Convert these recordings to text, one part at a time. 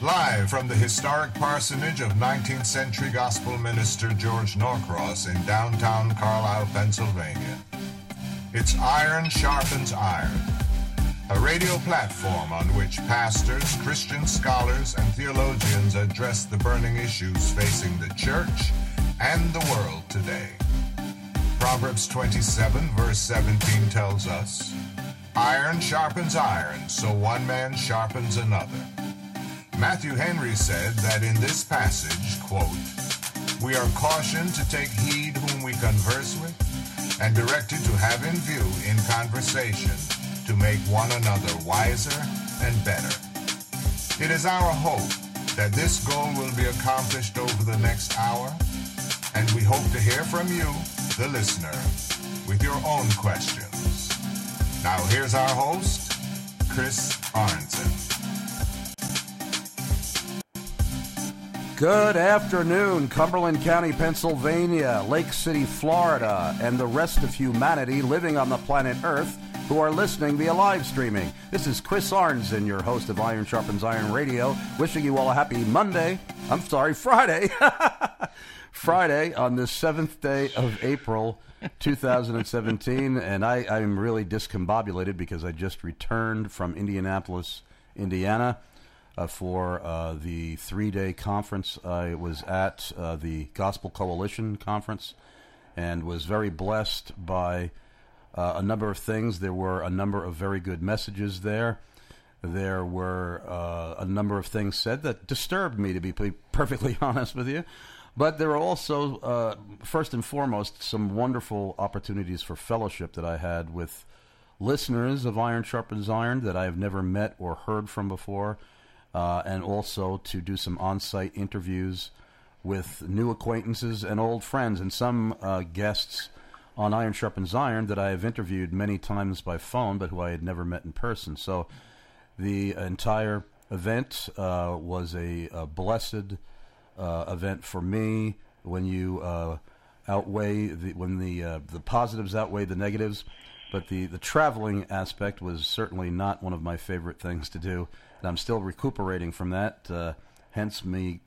Live from the historic parsonage of 19th century gospel minister George Norcross in downtown Carlisle, Pennsylvania. It's Iron Sharpens Iron, a radio platform on which pastors, Christian scholars, and theologians address the burning issues facing the church and the world today. Proverbs 27, verse 17 tells us, "Iron sharpens iron, so one man sharpens another." Matthew Henry said that in this passage, quote, "We are cautioned to take heed whom we converse with, and directed to have in view in conversation to make one another wiser and better." It is our hope that this goal will be accomplished over the next hour, and we hope to hear from you, the listener, with your own questions. Now here's our host, Chris Arnzen. Good afternoon, Cumberland County, Pennsylvania, Lake City, Florida, and the rest of humanity living on the planet Earth who are listening via live streaming. This is Chris Arnzen, your host of Iron Sharpens Iron Radio, wishing you all a happy Friday. Friday on the 7th day of April, 2017, and I'm really discombobulated because I just returned from Indianapolis, Indiana, for the 3-day conference. I was at the Gospel Coalition Conference and was very blessed by a number of things. There were a number of very good messages there. There were a number of things said that disturbed me, to be perfectly honest with you. But there were also, first and foremost, some wonderful opportunities for fellowship that I had with listeners of Iron Sharpens Iron that I have never met or heard from before. And also to do some on-site interviews with new acquaintances and old friends, and some guests on Iron Sharpens Iron that I have interviewed many times by phone, but who I had never met in person. So the entire event was a blessed event for me. When you outweigh when the positives outweigh the negatives, but the traveling aspect was certainly not one of my favorite things to do. I'm still recuperating from that, hence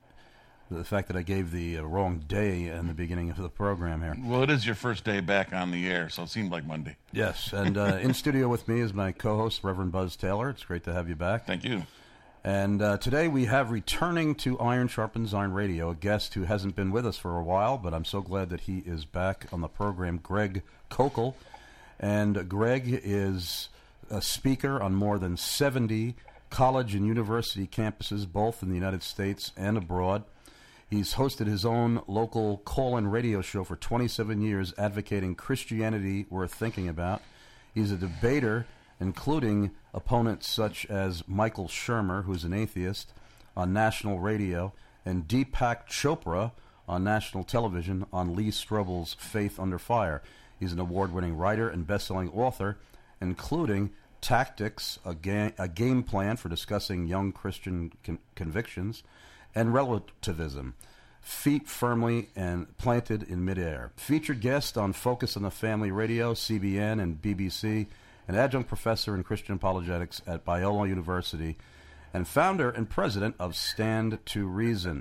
the fact that I gave the wrong day in the beginning of the program here. Well, it is your first day back on the air, so it seemed like Monday. Yes, and in studio with me is my co-host, Reverend Buzz Taylor. It's great to have you back. Thank you. And today we have returning to Iron Sharpens Iron Radio, a guest who hasn't been with us for a while, but I'm so glad that he is back on the program, Greg Koukl. And Greg is a speaker on more than 70 college and university campuses, both in the United States and abroad. He's hosted his own local call-in radio show for 27 years, advocating Christianity worth thinking about. He's a debater, including opponents such as Michael Shermer, who's an atheist, on national radio, and Deepak Chopra on national television on Lee Strobel's Faith Under Fire. He's an award-winning writer and best-selling author, including Tactics, a game plan for discussing young Christian convictions, and Relativism, feet firmly and planted in midair. Featured guest on Focus on the Family Radio, CBN, and BBC, an adjunct professor in Christian apologetics at Biola University, and founder and president of Stand to Reason.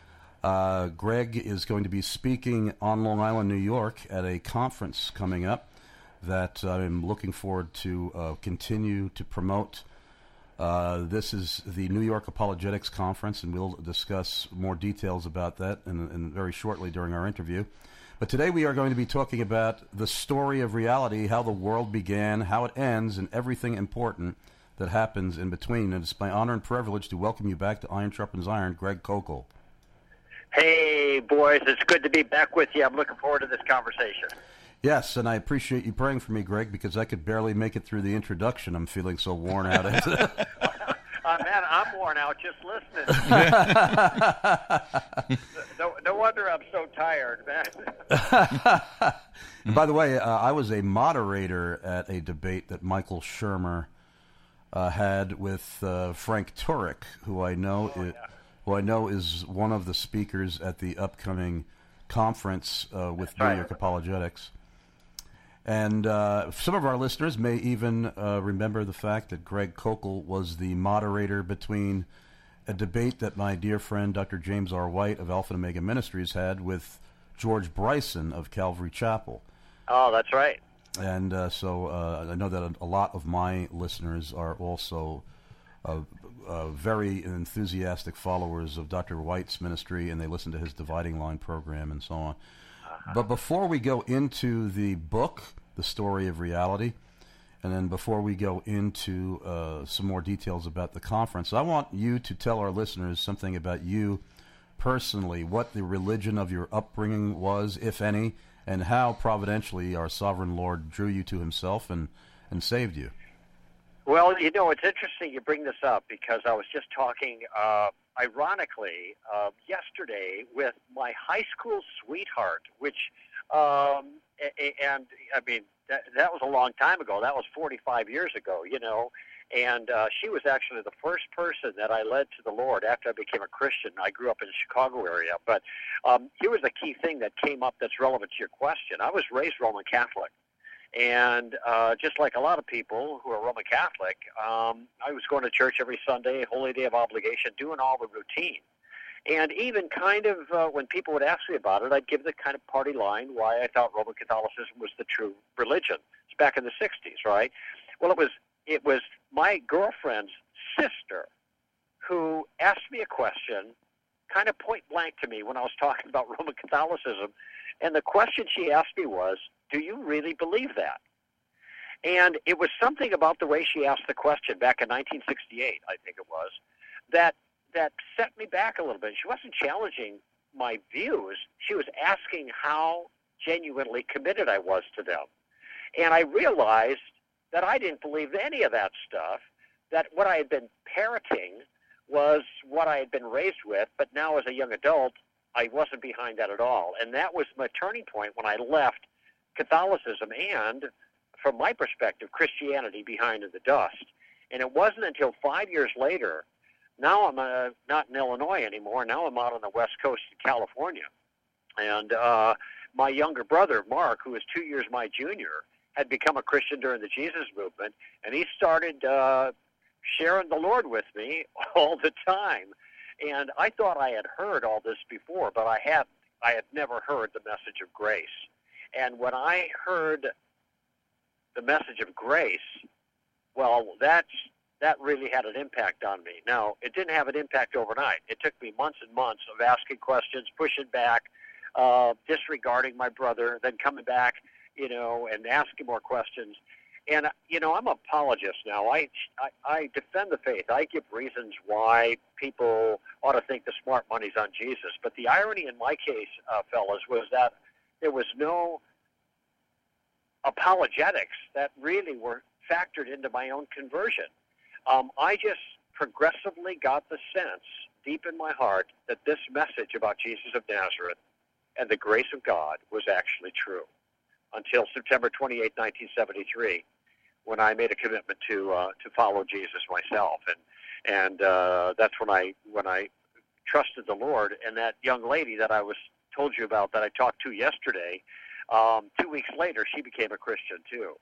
Greg is going to be speaking on Long Island, New York, at a conference coming up that I'm looking forward to continue to promote. This is the New York Apologetics Conference, and we'll discuss more details about that in very shortly during our interview. But today we are going to be talking about the story of reality, how the world began, how it ends, and everything important that happens in between. And it's my honor and privilege to welcome you back to Iron Sharpens Iron, Greg Koukl. Hey, boys, it's good to be back with you. I'm looking forward to this conversation. Yes, and I appreciate you praying for me, Greg, because I could barely make it through the introduction. I'm feeling so worn out. Man, I'm worn out just listening. No wonder I'm so tired, man. By the way, I was a moderator at a debate that Michael Shermer had with Frank Turek, who I know is one of the speakers at the upcoming conference with New York Apologetics. And some of our listeners may even remember the fact that Greg Koukl was the moderator between a debate that my dear friend Dr. James R. White of Alpha and Omega Ministries had with George Bryson of Calvary Chapel. Oh, that's right. And so I know that a lot of my listeners are also very enthusiastic followers of Dr. White's ministry, and they listen to his Dividing Line program and so on. But before we go into the book, The Story of Reality, and then before we go into some more details about the conference, I want you to tell our listeners something about you personally, what the religion of your upbringing was, if any, and how providentially our sovereign Lord drew you to himself and saved you. Well, you know, it's interesting you bring this up because I was just talking, ironically, yesterday with my high school sweetheart, which, and I mean, that was a long time ago. That was 45 years ago, you know. And she was actually the first person that I led to the Lord after I became a Christian. I grew up in the Chicago area. But here was a key thing that came up that's relevant to your question. I was raised Roman Catholic. And just like a lot of people who are Roman Catholic, I was going to church every Sunday, Holy Day of Obligation, doing all the routine. And even kind of when people would ask me about it, I'd give the kind of party line why I thought Roman Catholicism was the true religion. It's back in the 60s, right? Well, it was my girlfriend's sister who asked me a question kind of point blank to me when I was talking about Roman Catholicism. And the question she asked me was, do you really believe that? And it was something about the way she asked the question back in 1968, I think it was, that set me back a little bit. She wasn't challenging my views. She was asking how genuinely committed I was to them. And I realized that I didn't believe any of that stuff, that what I had been parroting was what I had been raised with, but now as a young adult, I wasn't behind that at all. And that was my turning point when I left Catholicism and, from my perspective, Christianity behind in the dust. And it wasn't until 5 years later, now I'm not in Illinois anymore, now I'm out on the West Coast in California. And my younger brother, Mark, who is 2 years my junior, had become a Christian during the Jesus movement, and he started sharing the Lord with me all the time. And I thought I had heard all this before, but I hadn't. I had never heard the message of grace. And when I heard the message of grace, well, that really had an impact on me. Now, it didn't have an impact overnight. It took me months and months of asking questions, pushing back, disregarding my brother, then coming back, you know, and asking more questions. And, you know, I'm an apologist now. I defend the faith. I give reasons why people ought to think the smart money's on Jesus. But the irony in my case, fellas, was that there was no apologetics that really were factored into my own conversion. I just progressively got the sense deep in my heart that this message about Jesus of Nazareth and the grace of God was actually true until September 28, 1973, when I made a commitment to follow Jesus myself, and that's when I trusted the Lord. And that young lady that I told you about that I talked to yesterday, 2 weeks later, she became a Christian too.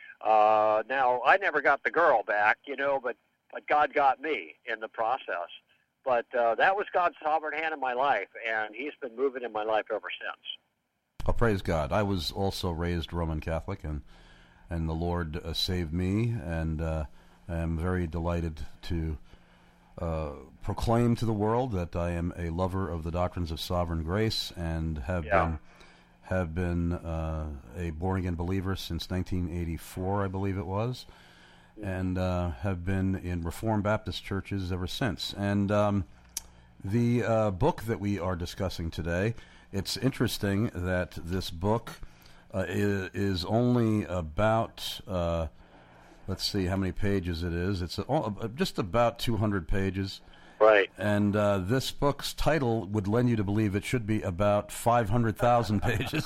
Now I never got the girl back, you know, but God got me in the process. But that was God's sovereign hand in my life, and He's been moving in my life ever since. Oh, praise God. I was also raised Roman Catholic, and the Lord saved me, and I am very delighted to proclaim to the world that I am a lover of the doctrines of sovereign grace and have been a born-again believer since 1984, I believe it was, and have been in Reformed Baptist churches ever since. And the book that we are discussing today, it's interesting that this book is only about, let's see how many pages it is. It's just about 200 pages. Right. And this book's title would lend you to believe it should be about 500,000 pages.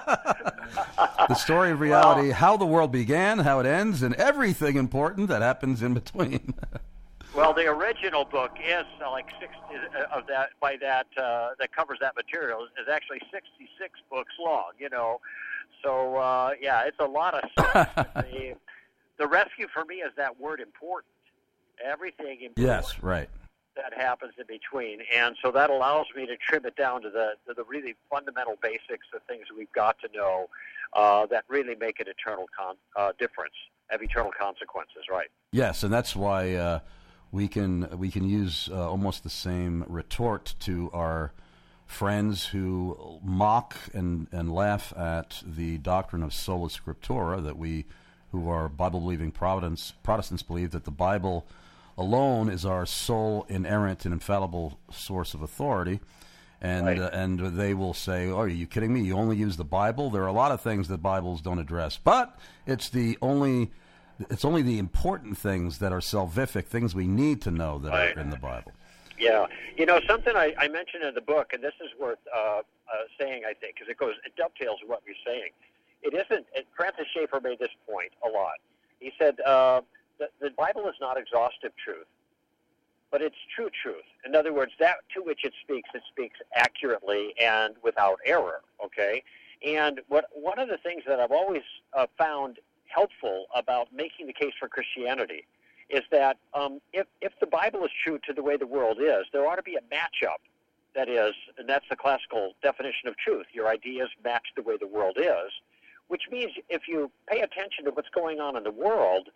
The Story of Reality, how the world began, how it ends, and everything important that happens in between. Well, the original book is like 60 of that that covers that material is actually 66 books long. You know, so yeah, it's a lot of stuff. The rescue for me is that word important. Everything important. Yes, right. that happens in between. And so that allows me to trim it down to the really fundamental basics, the things that we've got to know that really make an eternal difference, have eternal consequences, right? Yes, and that's why we can use almost the same retort to our friends who mock and laugh at the doctrine of sola scriptura, that we who are Bible-believing Protestants believe that the Bible alone is our sole, inerrant, and infallible source of authority. And right. And they will say, "Oh, are you kidding me? You only use the Bible?" There are a lot of things that Bibles don't address, but it's only the important things that are salvific, things we need to know that right. are in the Bible. Yeah. Something I mentioned in the book, and this is worth saying, I think, because it dovetails with what you're saying. It isn't, Francis Schaeffer made this point a lot. He said, the Bible is not exhaustive truth, but it's true truth. In other words, that to which it speaks accurately and without error, okay? And one of the things that I've always found helpful about making the case for Christianity is that if the Bible is true to the way the world is, there ought to be a matchup. That is, and that's the classical definition of truth. Your ideas match the way the world is, which means if you pay attention to what's going on in the world,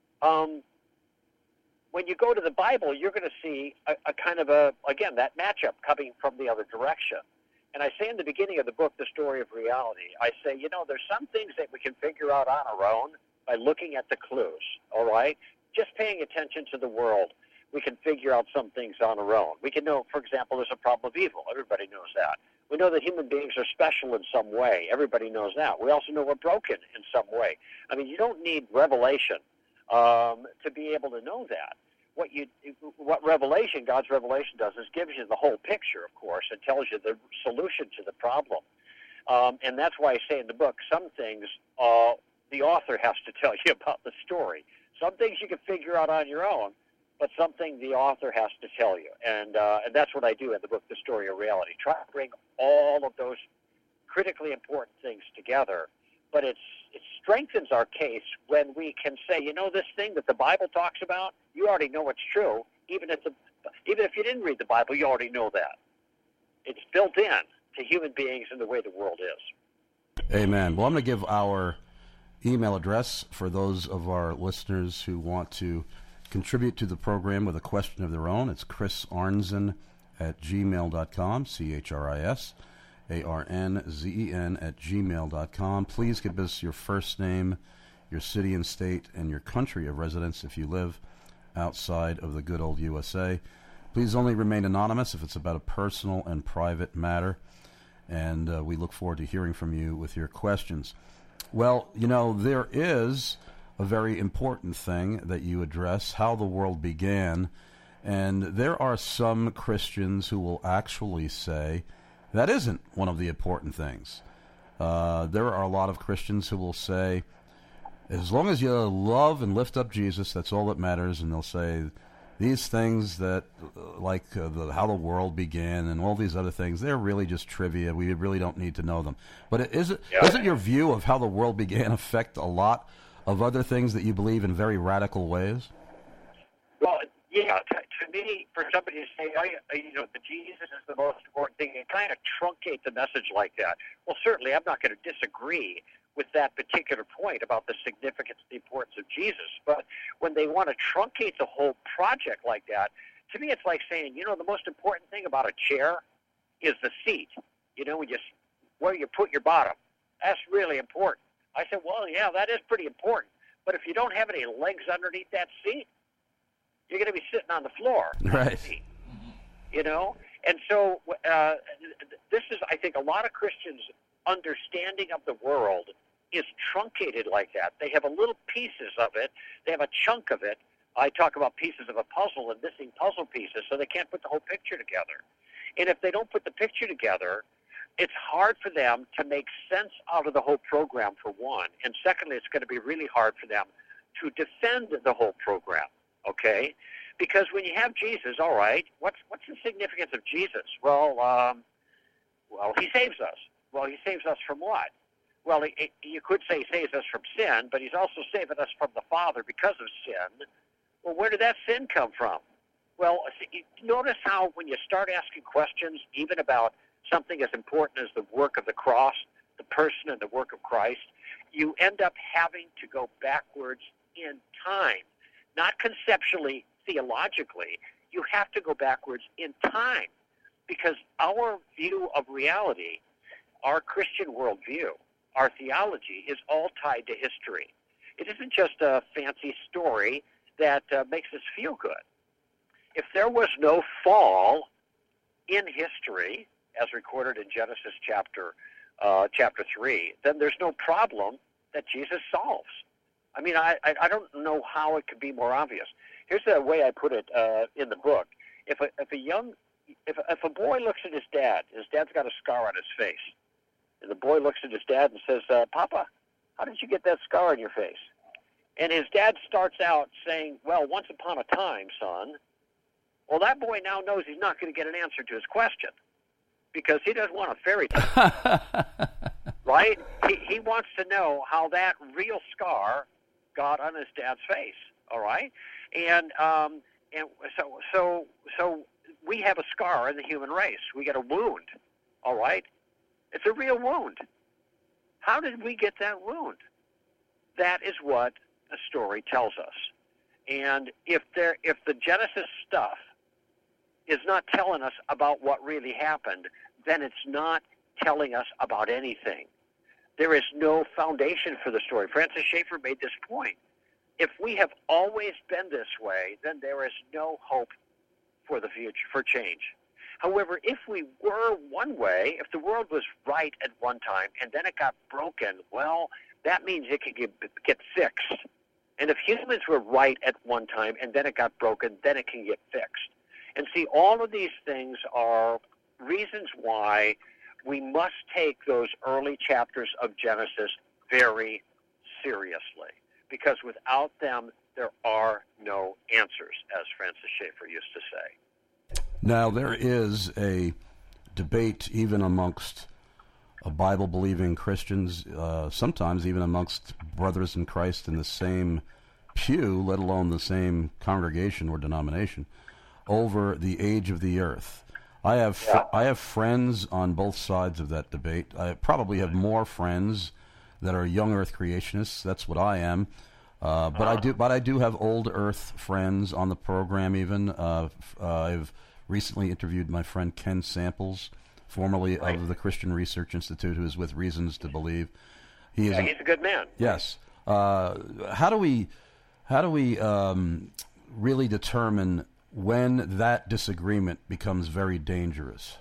when you go to the Bible, you're going to see a kind of again, that matchup coming from the other direction. And I say in the beginning of the book, The Story of Reality, I say, there's some things that we can figure out on our own by looking at the clues, all right? Just paying attention to the world, we can figure out some things on our own. We can know, for example, there's a problem of evil. Everybody knows that. We know that human beings are special in some way. Everybody knows that. We also know we're broken in some way. I mean, you don't need revelation to be able to know that. What revelation, God's revelation does is gives you the whole picture, of course, and tells you the solution to the problem. And that's why I say in the book, some things the author has to tell you about the story. Some things you can figure out on your own, but something the author has to tell you. And that's what I do in the book, The Story of Reality. Try to bring all of those critically important things together. But it strengthens our case when we can say, this thing that the Bible talks about, you already know it's true. Even if you didn't read the Bible, you already know that. It's built in to human beings and the way the world is. Amen. Well, I'm going to give our email address for those of our listeners who want to contribute to the program with a question of their own. It's chrisarnzen at gmail.com, CHRISARNZEN at gmail.com. Please give us your first name, your city and state, and your country of residence if you live outside of the good old USA. Please only remain anonymous if it's about a personal and private matter, and we look forward to hearing from you with your questions. Well, there is a very important thing that you address, how the world began, and there are some Christians who will actually say that isn't one of the important things. There are a lot of Christians who will say, as long as you love and lift up Jesus, that's all that matters, and they'll say these things that, like how the world began and all these other things, they're really just trivia. We really don't need to know them. But doesn't your view of how the world began affect a lot of other things that you believe in very radical ways? Well, yeah. To me, for somebody to say, that Jesus is the most important thing, and kind of truncate the message like that, well, certainly I'm not going to disagree with that particular point about the significance and the importance of Jesus. But when they want to truncate the whole project like that, to me it's like saying, the most important thing about a chair is the seat. Where you put your bottom. That's really important. I said, well, yeah, that is pretty important. But if you don't have any legs underneath that seat, you're going to be sitting on the floor. Right. And so this is, I think, a lot of Christians' understanding of the world is truncated like that. They have a little pieces of it. They have a chunk of it. I talk about pieces of a puzzle and missing puzzle pieces, so they can't put the whole picture together. And if they don't put the picture together, it's hard for them to make sense out of the whole program, for one. And secondly, it's going to be really hard for them to defend the whole program, okay? Because when you have Jesus, all right, what's the significance of Jesus? Well, he saves us. Well, he saves us from what? Well, you could say he saves us from sin, but he's also saving us from the Father because of sin. Well, where did that sin come from? Well, notice how when you start asking questions, even about something as important as the work of the cross, the person and the work of Christ, you end up having to go backwards in time, not conceptually, theologically. You have to go backwards in time because our view of reality, our Christian worldview, our theology is all tied to history. It isn't just a fancy story that makes us feel good. If there was no fall in history, as recorded in Genesis chapter 3, then there's no problem that Jesus solves. I mean, I don't know how it could be more obvious. Here's the way I put it in the book. If a boy looks at his dad's got a scar on his face, and the boy looks at his dad and says, "Papa, how did you get that scar on your face?" And his dad starts out saying, "Well, once upon a time, son." Well, that boy now knows he's not going to get an answer to his question because he doesn't want a fairy tale, right? He wants to know how that real scar got on his dad's face. All right, and so we have a scar in the human race. We get a wound. All right, it's a real wound. How did we get that wound? That is what the story tells us. And if the Genesis stuff is not telling us about what really happened, then it's not telling us about anything. There is no foundation for the story. Francis Schaeffer made this point. If we have always been this way, then there is no hope for the future, for change. However, if we were one way, if the world was right at one time and then it got broken, well, that means it could get fixed. And if humans were right at one time and then it got broken, then it can get fixed. And see, all of these things are reasons why we must take those early chapters of Genesis very seriously, because without them, there are no answers, as Francis Schaeffer used to say. Now, there is a debate even amongst Bible-believing Christians, sometimes even amongst brothers in Christ in the same pew, let alone the same congregation or denomination, over the age of the earth. I have friends on both sides of that debate. I probably have more friends that are young Earth creationists. That's what I am. But I do have old Earth friends on the program. Even I've recently interviewed my friend Ken Samples, formerly of the Christian Research Institute, who is with Reasons to Believe. He's a good man. Yes. How do we really determine when that disagreement becomes very dangerous?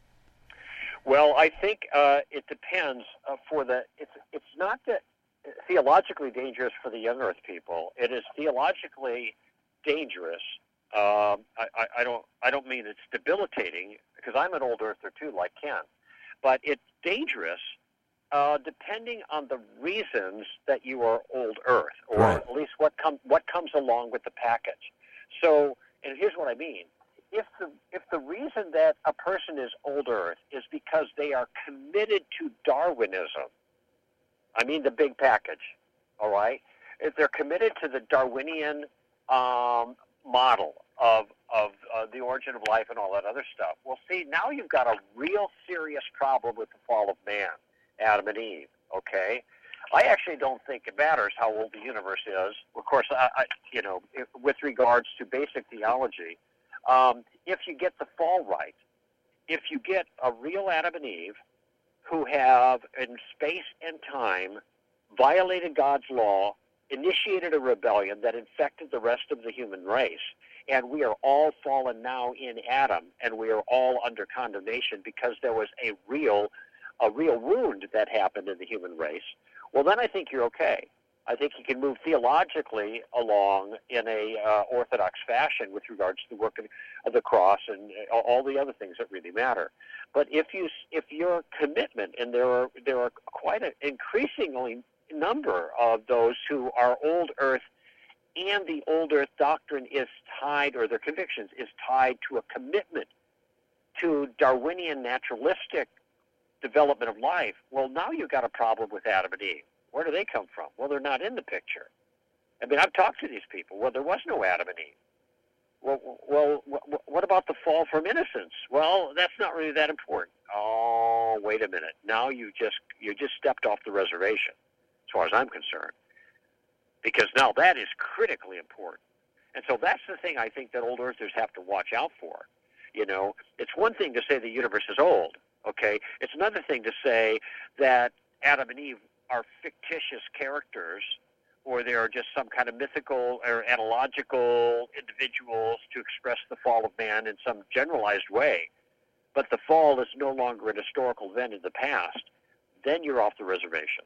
Well, I think it depends. It's not that theologically dangerous for the young Earth people. It is theologically dangerous. I don't mean it's debilitating, because I'm an old Earther too, like Ken. But it's dangerous depending on the reasons that you are old Earth, or right. At least what comes along with the package. So. And here's what I mean. If the reason that a person is old Earth is because they are committed to Darwinism, I mean the big package, all right? If they're committed to the Darwinian model of the origin of life and all that other stuff, well, see, now you've got a real serious problem with the fall of man, Adam and Eve, okay? I actually don't think it matters how old the universe is. Of course, with regards to basic theology, if you get the fall right, if you get a real Adam and Eve who have, in space and time, violated God's law, initiated a rebellion that infected the rest of the human race, and we are all fallen now in Adam, and we are all under condemnation because there was a real wound that happened in the human race, well, then I think you're okay. I think you can move theologically along in a orthodox fashion with regards to the work of the cross and all the other things that really matter. But if your commitment, and there are quite an increasingly number of those who are old Earth, and the old Earth doctrine is tied, or their convictions is tied to a commitment to Darwinian naturalistic development of life, well, now you've got a problem with Adam and Eve. Where do they come from? Well, they're not in the picture. I mean, I've talked to these people. Well, there was no Adam and Eve. what about the fall from innocence? Well, that's not really that important. Oh, wait a minute. Now you just stepped off the reservation, as far as I'm concerned, because now that is critically important. And so that's the thing I think that old earthers have to watch out for. You know, it's one thing to say the universe is old, okay? It's another thing to say that Adam and Eve are fictitious characters, or they are just some kind of mythical or analogical individuals to express the fall of man in some generalized way. But the fall is no longer an historical event in the past. Then you're off the reservation.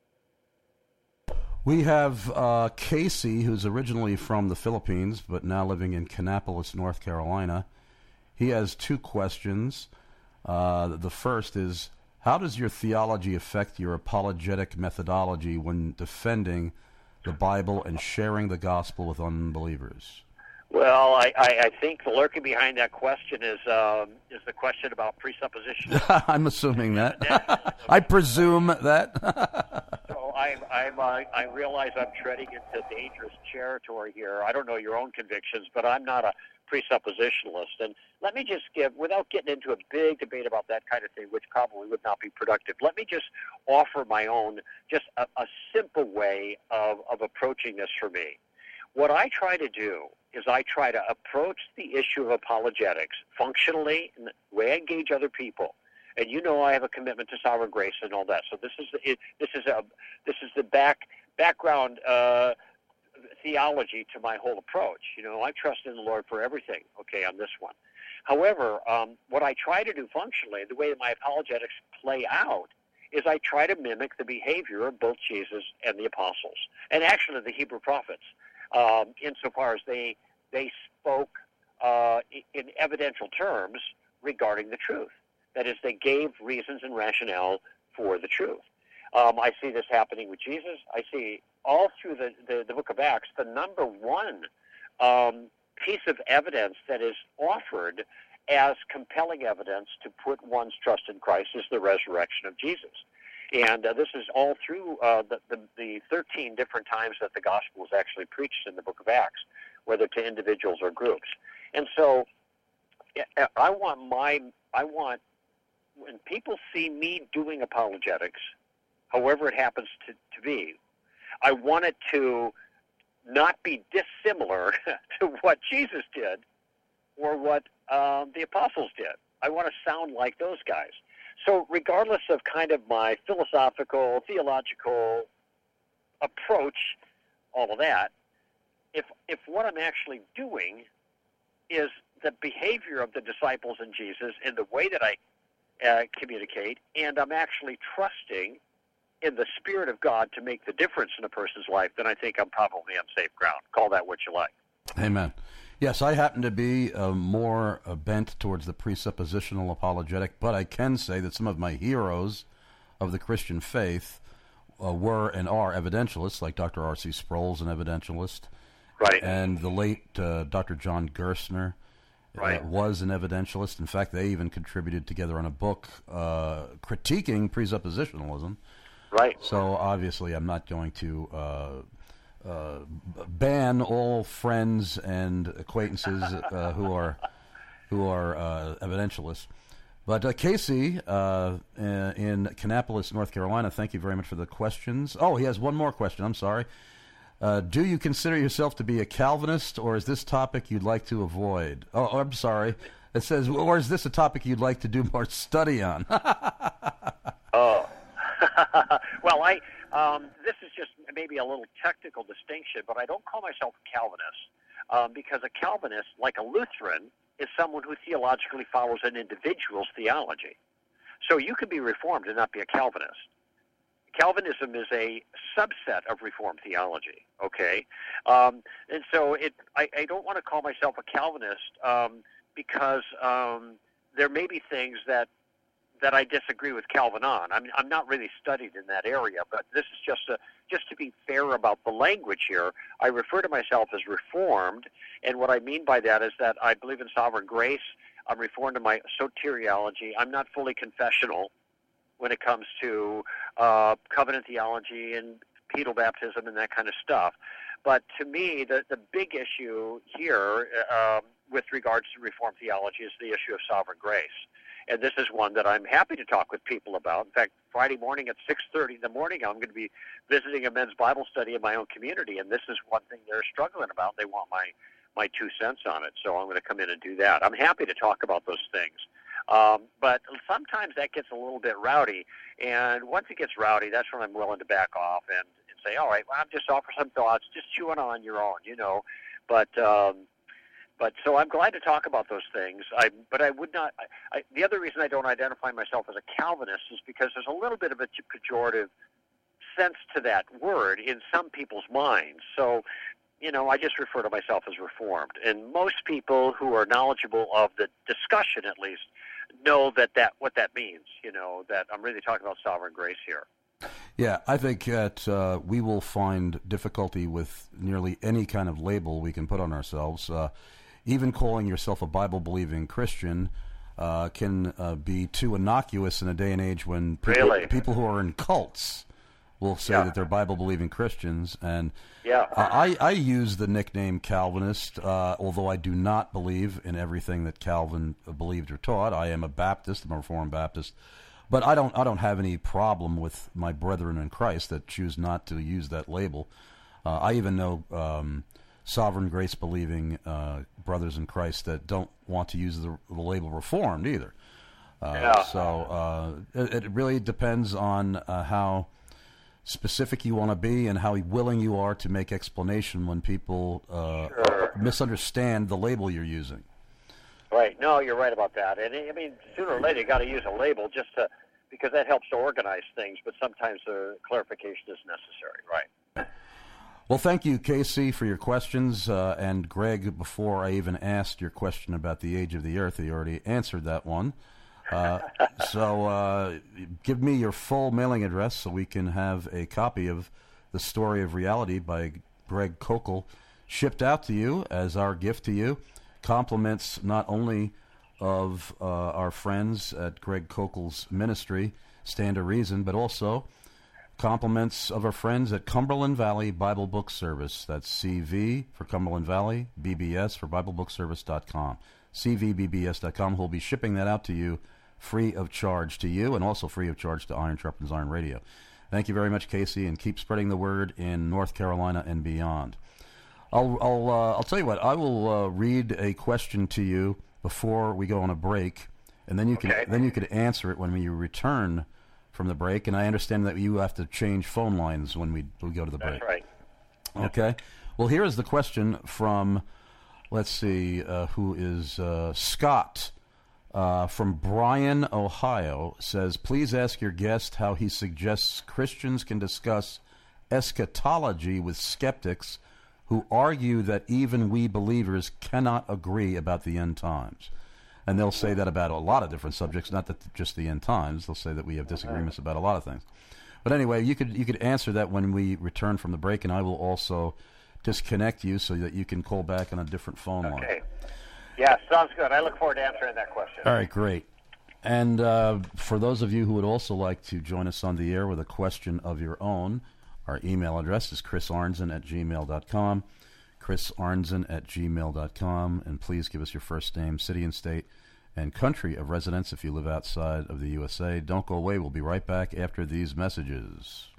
We have Casey, who's originally from the Philippines, but now living in Kannapolis, North Carolina. He has two questions. The first is, how does your theology affect your apologetic methodology when defending the Bible and sharing the gospel with unbelievers? Well, I think the lurking behind that question is the question about presupposition. I'm assuming that. I presume that. So I realize I'm treading into dangerous territory here. I don't know your own convictions, but I'm not a presuppositionalist. And let me just give, without getting into a big debate about that kind of thing, which probably would not be productive, let me just offer my own, just a simple way of approaching this for me. What I try to do is I try to approach the issue of apologetics functionally in the way I engage other people. And you know I have a commitment to sovereign grace and all that. So this is the background theology to my whole approach. You know, I trust in the Lord for everything, okay, on this one. However, what I try to do functionally, the way that my apologetics play out, is I try to mimic the behavior of both Jesus and the apostles, and actually the Hebrew prophets, insofar as they spoke in evidential terms regarding the truth. That is, they gave reasons and rationale for the truth. I see this happening with Jesus. I see all through the book of Acts, the number one piece of evidence that is offered as compelling evidence to put one's trust in Christ is the resurrection of Jesus. And this is all through the 13 different times that the gospel is actually preached in the book of Acts, whether to individuals or groups. And so I want when people see me doing apologetics, however it happens to be, I want it to not be dissimilar to what Jesus did or what the apostles did. I want to sound like those guys. So regardless of kind of my philosophical, theological approach, all of that, if what I'm actually doing is the behavior of the disciples and Jesus in the way that I communicate, and I'm actually trusting in the Spirit of God to make the difference in a person's life, then I think I'm probably on safe ground. Call that what you like. Amen. Yes, I happen to be more bent towards the presuppositional apologetic, but I can say that some of my heroes of the Christian faith were and are evidentialists, like Dr. R.C. Sproul's an evidentialist. Right. And the late Dr. John Gerstner was an evidentialist. In fact, they even contributed together on a book critiquing presuppositionalism. Right. So obviously I'm not going to ban all friends and acquaintances who are evidentialists. But Casey in Kannapolis, North Carolina, thank you very much for the questions. Oh, he has one more question. I'm sorry. Do you consider yourself to be a Calvinist, or is this topic you'd like to avoid? Oh, I'm sorry. It says, or is this a topic you'd like to do more study on? Oh. Well, this is just maybe a little technical distinction, but I don't call myself a Calvinist because a Calvinist, like a Lutheran, is someone who theologically follows an individual's theology. So you could be Reformed and not be a Calvinist. Calvinism is a subset of Reformed theology, okay? And so I don't want to call myself a Calvinist because there may be things that I disagree with Calvin on. I'm not really studied in that area, but this is just to be fair about the language here. I refer to myself as Reformed, and what I mean by that is that I believe in sovereign grace. I'm Reformed in my soteriology. I'm not fully confessional when it comes to covenant theology and pedal baptism and that kind of stuff. But to me, the big issue here with regards to Reformed theology is the issue of sovereign grace. And this is one that I'm happy to talk with people about. In fact, Friday morning at 6:30 in the morning, I'm going to be visiting a men's Bible study in my own community, and this is one thing they're struggling about. They want my 2 cents on it, so I'm going to come in and do that. I'm happy to talk about those things. But sometimes that gets a little bit rowdy, and once it gets rowdy, that's when I'm willing to back off and say, all right, well, I'm just offer some thoughts, just chew it on your own, But so I'm glad to talk about those things. But I would not. The other reason I don't identify myself as a Calvinist is because there's a little bit of a pejorative sense to that word in some people's minds. So, I just refer to myself as Reformed. And most people who are knowledgeable of the discussion, at least, know what that means. That I'm really talking about sovereign grace here. Yeah, I think that we will find difficulty with nearly any kind of label we can put on ourselves. Even calling yourself a Bible-believing Christian can be too innocuous in a day and age when people who are in cults will say that they're Bible-believing Christians. And I use the nickname Calvinist, although I do not believe in everything that Calvin believed or taught. I am a Baptist. I'm a Reformed Baptist. But I don't have any problem with my brethren in Christ that choose not to use that label. I even know sovereign grace believing brothers in Christ that don't want to use the label Reformed either. So it really depends on how specific you want to be and how willing you are to make explanation when people misunderstand the label you're using. Right. No, you're right about that. And I mean, sooner or later you got to use a label because that helps to organize things, but sometimes clarification is necessary, right? Well, thank you, Casey, for your questions. And Greg, before I even asked your question about the age of the earth, he already answered that one. So give me your full mailing address so we can have a copy of The Story of Reality by Greg Koukl shipped out to you as our gift to you. Compliments not only of our friends at Greg Koukl's ministry, Stand to Reason, but also compliments of our friends at Cumberland Valley Bible Book Service. That's CV for Cumberland Valley, BBS for BibleBookService.com. CVBBS.com. Who'll be shipping that out to you free of charge to you and also free of charge to Iron Sharpens Iron Radio. Thank you very much, Casey, and keep spreading the word in North Carolina and beyond. I'll tell you what. I will read a question to you before we go on a break, and then you can answer it when we return from the break. And I understand that you have to change phone lines when we go to the break. That's right. Okay. Well, here is the question from, let's see, who is Scott from Bryan, Ohio. Says, please ask your guest how he suggests Christians can discuss eschatology with skeptics who argue that even we believers cannot agree about the end times. And they'll say that about a lot of different subjects, not that just the end times. They'll say that we have disagreements about a lot of things. But anyway, you could answer that when we return from the break, and I will also disconnect you so that you can call back on a different phone line. Okay. Yeah, sounds good. I look forward to answering that question. All right, great. And for those of you who would also like to join us on the air with a question of your own, our email address is chrisarnzen@gmail.com, chrisarnzen@gmail.com, and please give us your first name, city and state, and country of residence if you live outside of the USA. Don't go away. We'll be right back after these messages.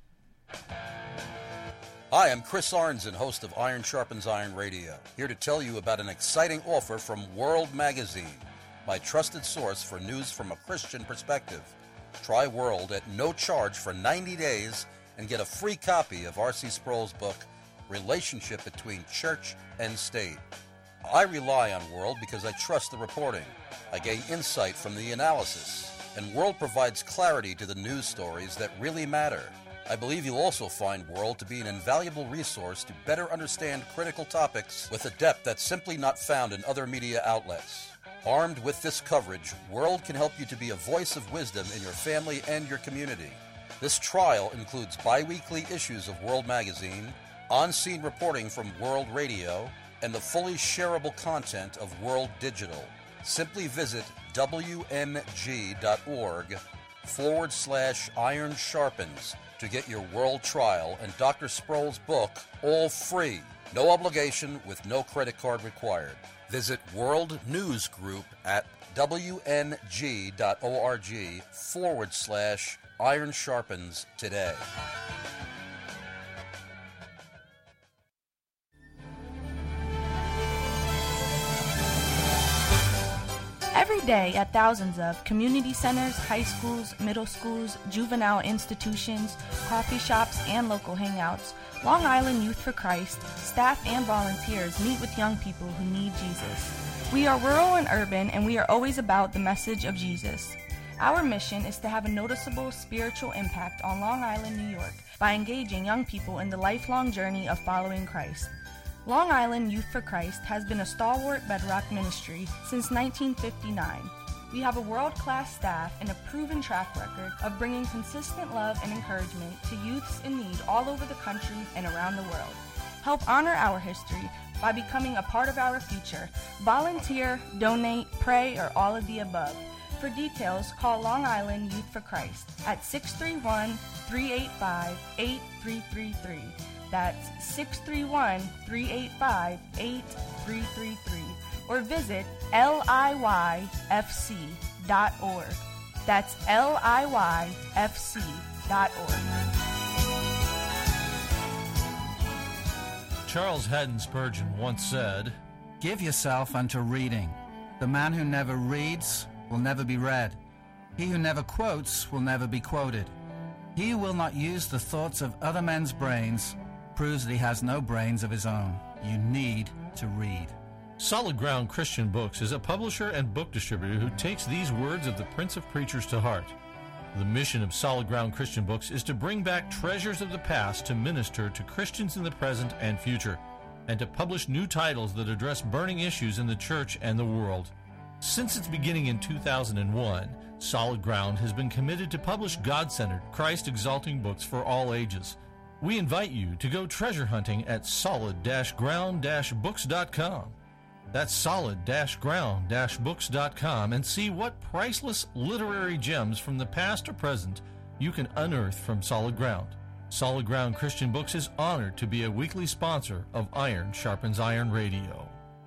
Hi, I'm Chris Arnzen, host of Iron Sharpens Iron Radio, here to tell you about an exciting offer from World Magazine, my trusted source for news from a Christian perspective. Try World at no charge for 90 days and get a free copy of R.C. Sproul's book, Relationship Between Church and State. I rely on World because I trust the reporting. I gain insight from the analysis, and World provides clarity to the news stories that really matter. I believe you'll also find World to be an invaluable resource to better understand critical topics with a depth that's simply not found in other media outlets. Armed with this coverage, World can help you to be a voice of wisdom in your family and your community. This trial includes bi-weekly issues of World Magazine, on-scene reporting from World Radio, and the fully shareable content of World Digital. Simply visit wmg.org/Iron Sharpens to get your world trial and Dr. Sproul's book, all free. No obligation with no credit card required. Visit World News Group at wng.org/Iron Sharpens today. Every day at thousands of community centers, high schools, middle schools, juvenile institutions, coffee shops, and local hangouts, Long Island Youth for Christ, staff and volunteers meet with young people who need Jesus. We are rural and urban, and we are always about the message of Jesus. Our mission is to have a noticeable spiritual impact on Long Island, New York, by engaging young people in the lifelong journey of following Christ. Long Island Youth for Christ has been a stalwart bedrock ministry since 1959. We have a world-class staff and a proven track record of bringing consistent love and encouragement to youths in need all over the country and around the world. Help honor our history by becoming a part of our future. Volunteer, donate, pray, or all of the above. For details, call Long Island Youth for Christ at 631-385-8333. That's 631-385-8333. Or visit LIYFC.org. That's LIYFC.org. Charles Haddon Spurgeon once said, "Give yourself unto reading. The man who never reads will never be read. He who never quotes will never be quoted. He who will not use the thoughts of other men's brains proves that he has no brains of his own. You need to read." Solid Ground Christian Books is a publisher and book distributor who takes these words of the Prince of Preachers to heart. The mission of Solid Ground Christian Books is to bring back treasures of the past to minister to Christians in the present and future, and to publish new titles that address burning issues in the church and the world. Since its beginning in 2001, Solid Ground has been committed to publish God-centered, Christ-exalting books for all ages. We invite you to go treasure hunting at solid-ground-books.com. That's solid-ground-books.com, and see what priceless literary gems from the past or present you can unearth from Solid Ground. Solid Ground Christian Books is honored to be a weekly sponsor of Iron Sharpens Iron Radio.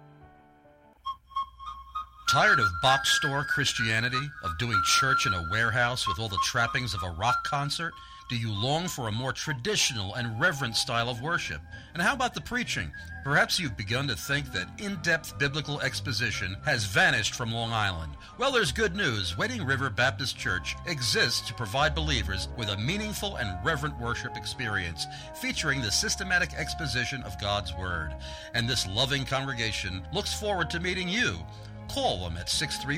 Tired of box store Christianity, of doing church in a warehouse with all the trappings of a rock concert? Do you long for a more traditional and reverent style of worship? And how about the preaching? Perhaps you've begun to think that in-depth biblical exposition has vanished from Long Island. Well, there's good news. Wading River Baptist Church exists to provide believers with a meaningful and reverent worship experience featuring the systematic exposition of God's Word. And this loving congregation looks forward to meeting you. Call them at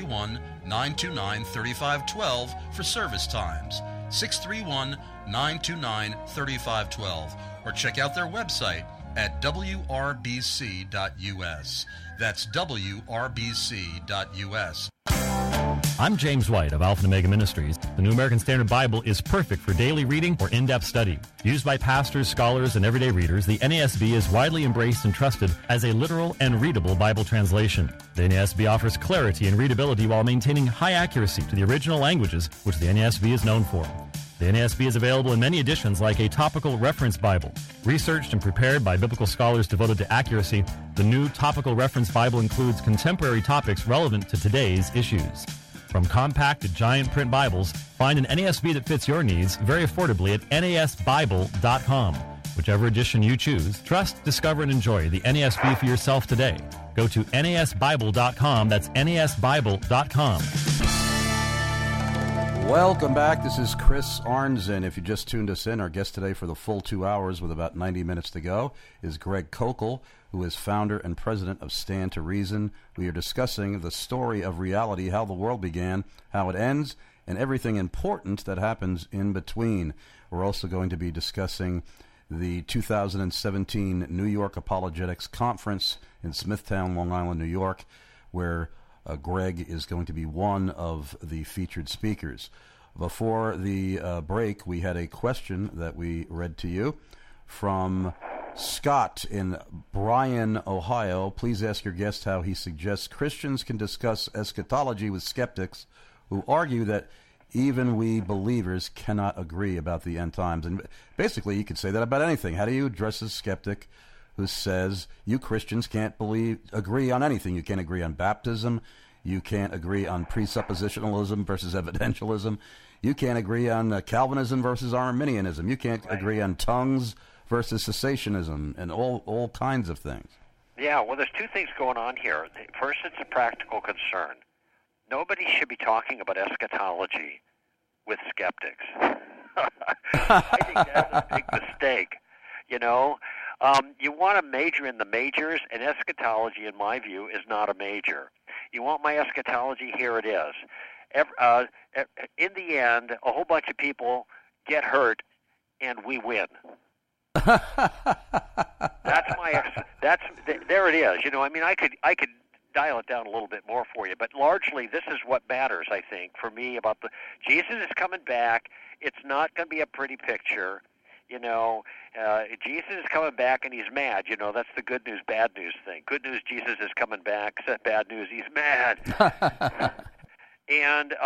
631-929-3512 for service times. 631-929-3512, or check out their website at wrbc.us. That's wrbc.us. I'm James White of Alpha and Omega Ministries. The New American Standard Bible is perfect for daily reading or in-depth study. Used by pastors, scholars, and everyday readers, the NASB is widely embraced and trusted as a literal and readable Bible translation. The NASB offers clarity and readability while maintaining high accuracy to the original languages, which the NASB is known for. The NASB is available in many editions like a topical reference Bible. Researched and prepared by biblical scholars devoted to accuracy, the new topical reference Bible includes contemporary topics relevant to today's issues. From compact to giant print Bibles, find an NASB that fits your needs very affordably at nasbible.com. Whichever edition you choose, trust, discover, and enjoy the NASB for yourself today. Go to nasbible.com. That's nasbible.com. Welcome back. This is Chris Arnzen. If you just tuned us in, our guest today for the full 2 hours with about 90 minutes to go is Greg Koukl, who is founder and president of Stand to Reason. We are discussing the story of reality, how the world began, how it ends, and everything important that happens in between. We're also going to be discussing the 2017 New York Apologetics Conference in Smithtown, Long Island, New York, where Greg is going to be one of the featured speakers. Before the break, we had a question that we read to you from Scott in Bryan, Ohio. Please ask your guest how he suggests Christians can discuss eschatology with skeptics who argue that even we believers cannot agree about the end times. And basically, you could say that about anything. How do you address a skeptic who says you Christians can't agree on anything? You can't agree on baptism. You can't agree on presuppositionalism versus evidentialism. You can't agree on Calvinism versus Arminianism. You can't agree on tongues versus cessationism and all kinds of things. Yeah, well, there's two things going on here. First, it's a practical concern. Nobody should be talking about eschatology with skeptics. I think that's a big mistake. You know, you want to major in the majors, and eschatology, in my view, is not a major. You want my eschatology? Here it is. In the end, a whole bunch of people get hurt, and we win. There it is. You know, I mean, I could dial it down a little bit more for you, but largely this is what matters, I think, for me about Jesus is coming back. It's not going to be a pretty picture. You know, Jesus is coming back and he's mad. You know, that's the good news, bad news thing. Good news, Jesus is coming back. Bad news, he's mad. And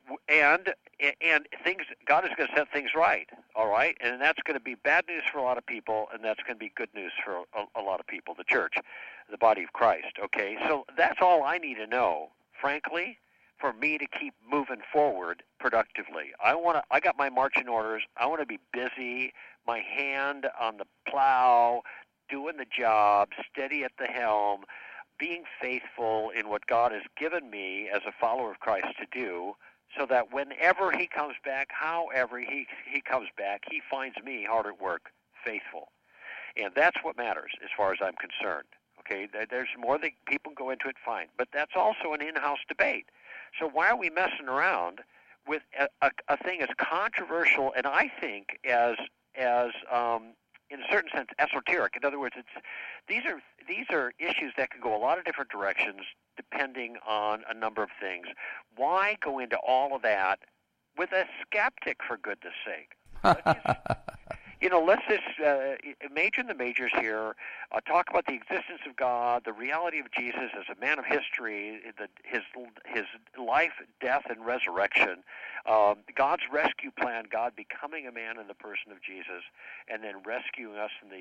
things, God is going to set things right, all right? And that's going to be bad news for a lot of people, and that's going to be good news for a lot of people, the church, the body of Christ, okay? So that's all I need to know, frankly, for me to keep moving forward productively. I got my marching orders. I want to be busy, my hand on the plow, doing the job, steady at the helm, being faithful in what God has given me as a follower of Christ to do, so that whenever he comes back, however he comes back, he finds me hard at work, faithful. And that's what matters as far as I'm concerned. Okay, there's more that people go into it, fine. But that's also an in-house debate. So why are we messing around with a thing as controversial and I think as in a certain sense esoteric? In other words, these are issues that can go a lot of different directions depending on a number of things. Why go into all of that with a skeptic, for goodness sake? Let's just major in the majors here, talk about the existence of God, the reality of Jesus as a man of history, his life, death, and resurrection, God's rescue plan, God becoming a man in the person of Jesus, and then rescuing us in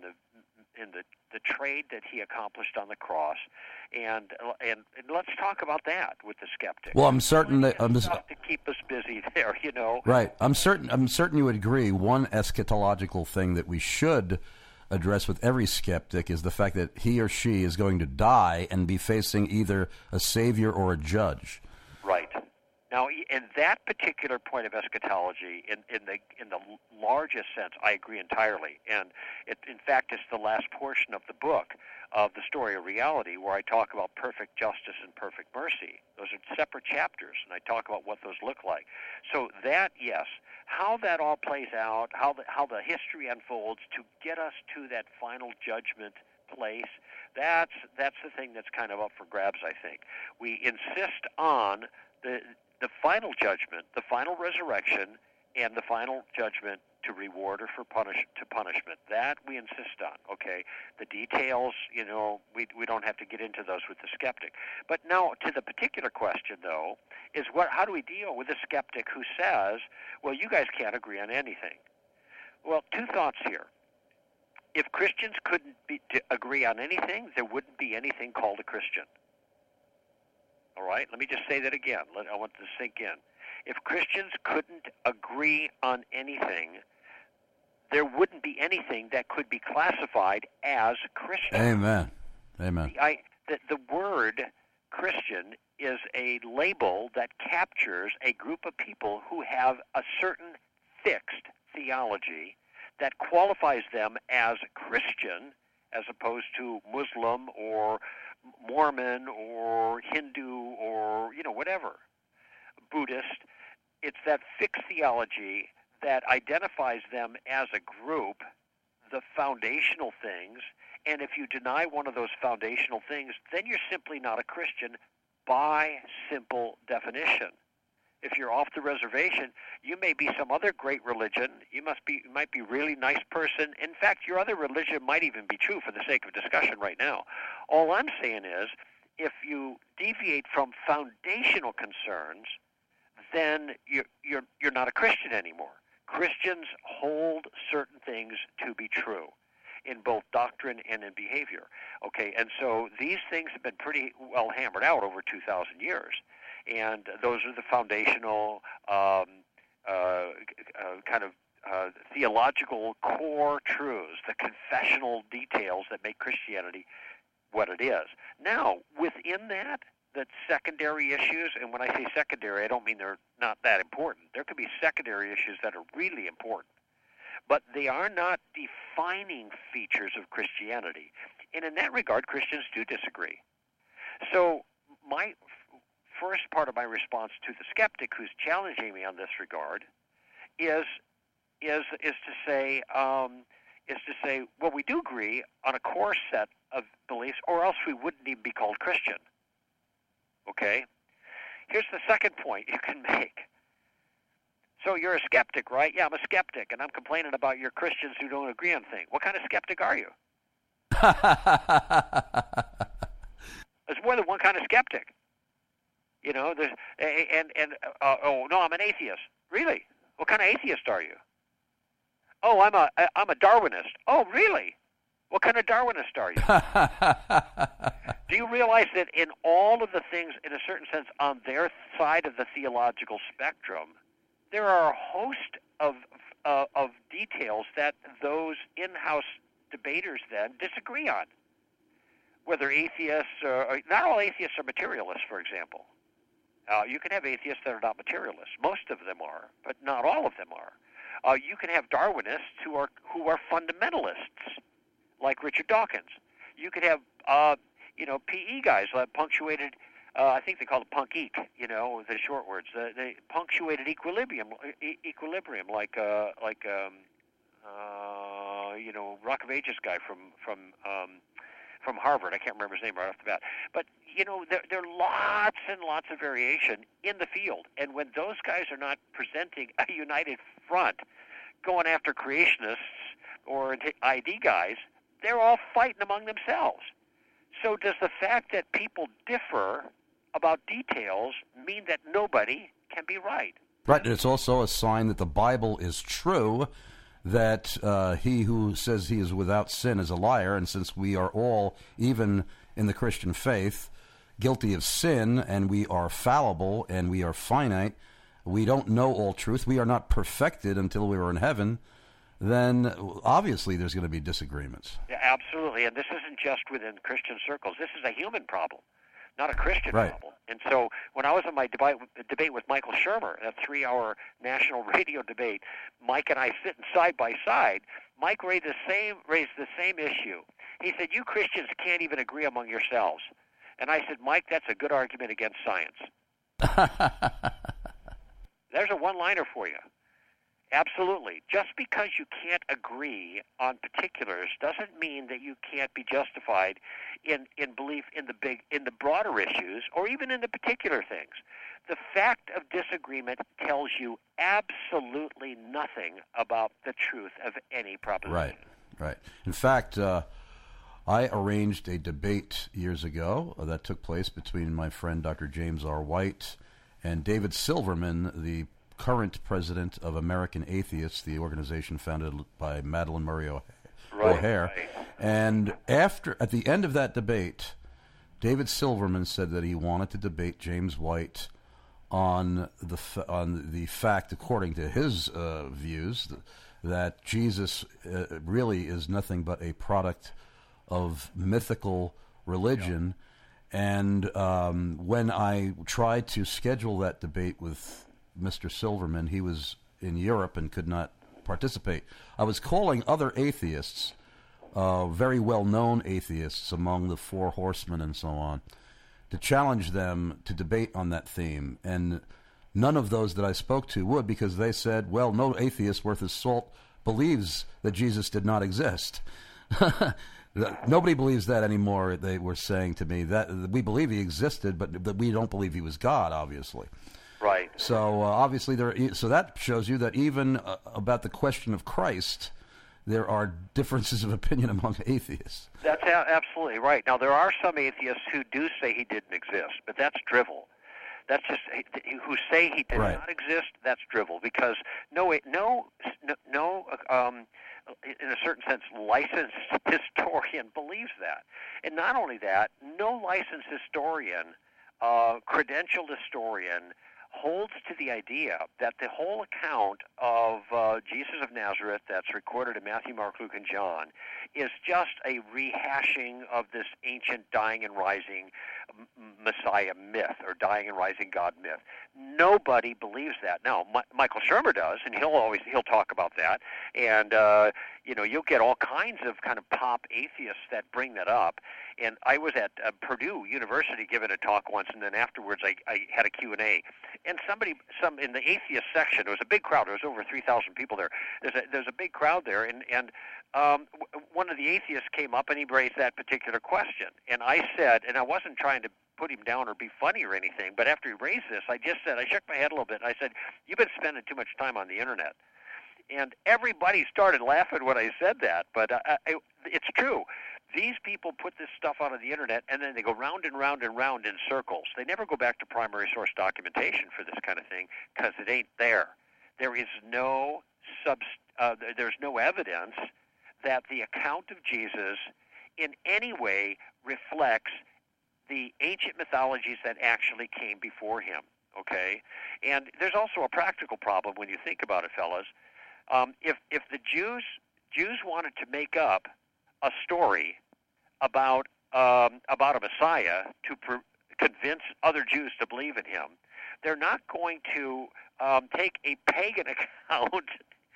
the trade that he accomplished on the cross, and let's talk about that with the skeptic. Well, I'm certain that to keep us busy there, you know. Right. I'm certain you would agree. One eschatological thing that we should address with every skeptic is the fact that he or she is going to die and be facing either a savior or a judge. Right. Now, in that particular point of eschatology, in the largest sense, I agree entirely. And in fact, it's the last portion of the book of the story of reality where I talk about perfect justice and perfect mercy. Those are separate chapters, and I talk about what those look like. So that, yes, how that all plays out, how the history unfolds to get us to that final judgment place, that's the thing that's kind of up for grabs, I think. We insist on the final judgment, the final resurrection, and the final judgment to reward or to punishment. That we insist on, okay? The details, you know, we don't have to get into those with the skeptic. But now, to the particular question, though, is how do we deal with a skeptic who says, well, you guys can't agree on anything? Well, two thoughts here. If Christians couldn't agree on anything, there wouldn't be anything called a Christian. All right, let me just say that again. I want to sink in. If Christians couldn't agree on anything, there wouldn't be anything that could be classified as Christian. Amen. Amen. The word Christian is a label that captures a group of people who have a certain fixed theology that qualifies them as Christian as opposed to Muslim or Mormon or Hindu or, whatever, Buddhist. It's that fixed theology that identifies them as a group, the foundational things, and if you deny one of those foundational things, then you're simply not a Christian by simple definition. If you're off the reservation, you may be some other great religion. You might be a really nice person. In fact, your other religion might even be true for the sake of discussion right now. All I'm saying is, if you deviate from foundational concerns, then you're not a Christian anymore. Christians hold certain things to be true in both doctrine and in behavior. Okay, and so these things have been pretty well hammered out over 2,000 years, and those are the foundational kind of theological core truths, the confessional details that make Christianity what it is. Now, within that, the secondary issues, and when I say secondary, I don't mean they're not that important. There could be secondary issues that are really important, but they are not defining features of Christianity. And in that regard, Christians do disagree. So my first part of my response to the skeptic who's challenging me on this regard is to say, well, we do agree on a core set of beliefs, or else we wouldn't even be called Christian. Okay? Here's the second point you can make. So you're a skeptic, right? Yeah, I'm a skeptic, and I'm complaining about your Christians who don't agree on things. What kind of skeptic are you? There's more than one kind of skeptic. You know, there's oh no, I'm an atheist. Really? What kind of atheist are you? Oh, I'm a Darwinist. Oh, really? What kind of Darwinist are you? Do you realize that in all of the things, in a certain sense, on their side of the theological spectrum, there are a host of details that those in-house debaters then disagree on? Whether atheists or not all atheists are materialists, for example. You can have atheists that are not materialists. Most of them are, but not all of them are. You can have Darwinists who are fundamentalists, like Richard Dawkins. You could have PE guys like punctuated. I think they call it punk eek. The short words. They punctuated equilibrium, like Rock of Ages guy from Harvard. I can't remember his name right off the bat. But there are lots and lots of variation in the field, and when those guys are not presenting a united front, going after creationists or ID guys, they're all fighting among themselves. So does the fact that people differ about details mean that nobody can be right? Right. It's also a sign that the Bible is true, that he who says he is without sin is a liar, and since we are all, even in the Christian faith, guilty of sin, and we are fallible, and we are finite, we don't know all truth, we are not perfected until we are in heaven, then obviously there's going to be disagreements. Yeah, absolutely, and this isn't just within Christian circles. This is a human problem, not a Christian problem. And so when I was in my debate with Michael Shermer, that 3-hour national radio debate, Mike and I sitting side by side, Mike raised the same issue. He said, you Christians can't even agree among yourselves. And I said, Mike, that's a good argument against science. There's a one-liner for you. Absolutely. Just because you can't agree on particulars doesn't mean that you can't be justified in belief in the broader issues or even in the particular things. The fact of disagreement tells you absolutely nothing about the truth of any proposition. Right. In fact, I arranged a debate years ago that took place between my friend Dr. James R. White and David Silverman, the current president of American Atheists, the organization founded by Madalyn Murray O'Hair. Right. And at the end of that debate, David Silverman said that he wanted to debate James White on the fact, according to his views, that Jesus really is nothing but a product of mythical religion. Yeah. And when I tried to schedule that debate with Mr. Silverman, he was in Europe and could not participate. I was calling other atheists, very well-known atheists among the Four Horsemen and so on, to challenge them to debate on that theme. And none of those that I spoke to would, because they said, well, no atheist worth his salt believes that Jesus did not exist. Nobody believes that anymore, they were saying to me. That we believe he existed, but we don't believe he was God, obviously. Right. So obviously, so that shows you that even about the question of Christ, there are differences of opinion among atheists. That's absolutely right. Now, there are some atheists who do say he didn't exist, but that's drivel. That's just who say he did not exist. That's drivel, because no, in a certain sense, licensed historian believes that. And not only that, no licensed historian, credentialed historian, holds to the idea that the whole account of Jesus of Nazareth that's recorded in Matthew, Mark, Luke, and John is just a rehashing of this ancient dying and rising Messiah myth, or dying and rising God myth. Nobody believes that. Now, Michael Shermer does, and he'll talk about that. And you'll get all kinds of kind of pop atheists that bring that up. And I was at Purdue University giving a talk once, and then afterwards I had a Q&A. And some in the atheist section, there was a big crowd. There was over 3,000 people there. There's a big crowd there, and one of the atheists came up and he raised that particular question. And I said, and I wasn't trying to put him down or be funny or anything, but after he raised this, I shook my head a little bit, and I said, "You've been spending too much time on the internet." And everybody started laughing when I said that, but it's true. These people put this stuff out on the internet, and then they go round and round and round in circles. They never go back to primary source documentation for this kind of thing, because it ain't there. There is there's no evidence that the account of Jesus in any way reflects the ancient mythologies that actually came before him. Okay, and there's also a practical problem when you think about it, fellas. If the Jews wanted to make up a story about a Messiah to convince other Jews to believe in him, they're not going to take a pagan account,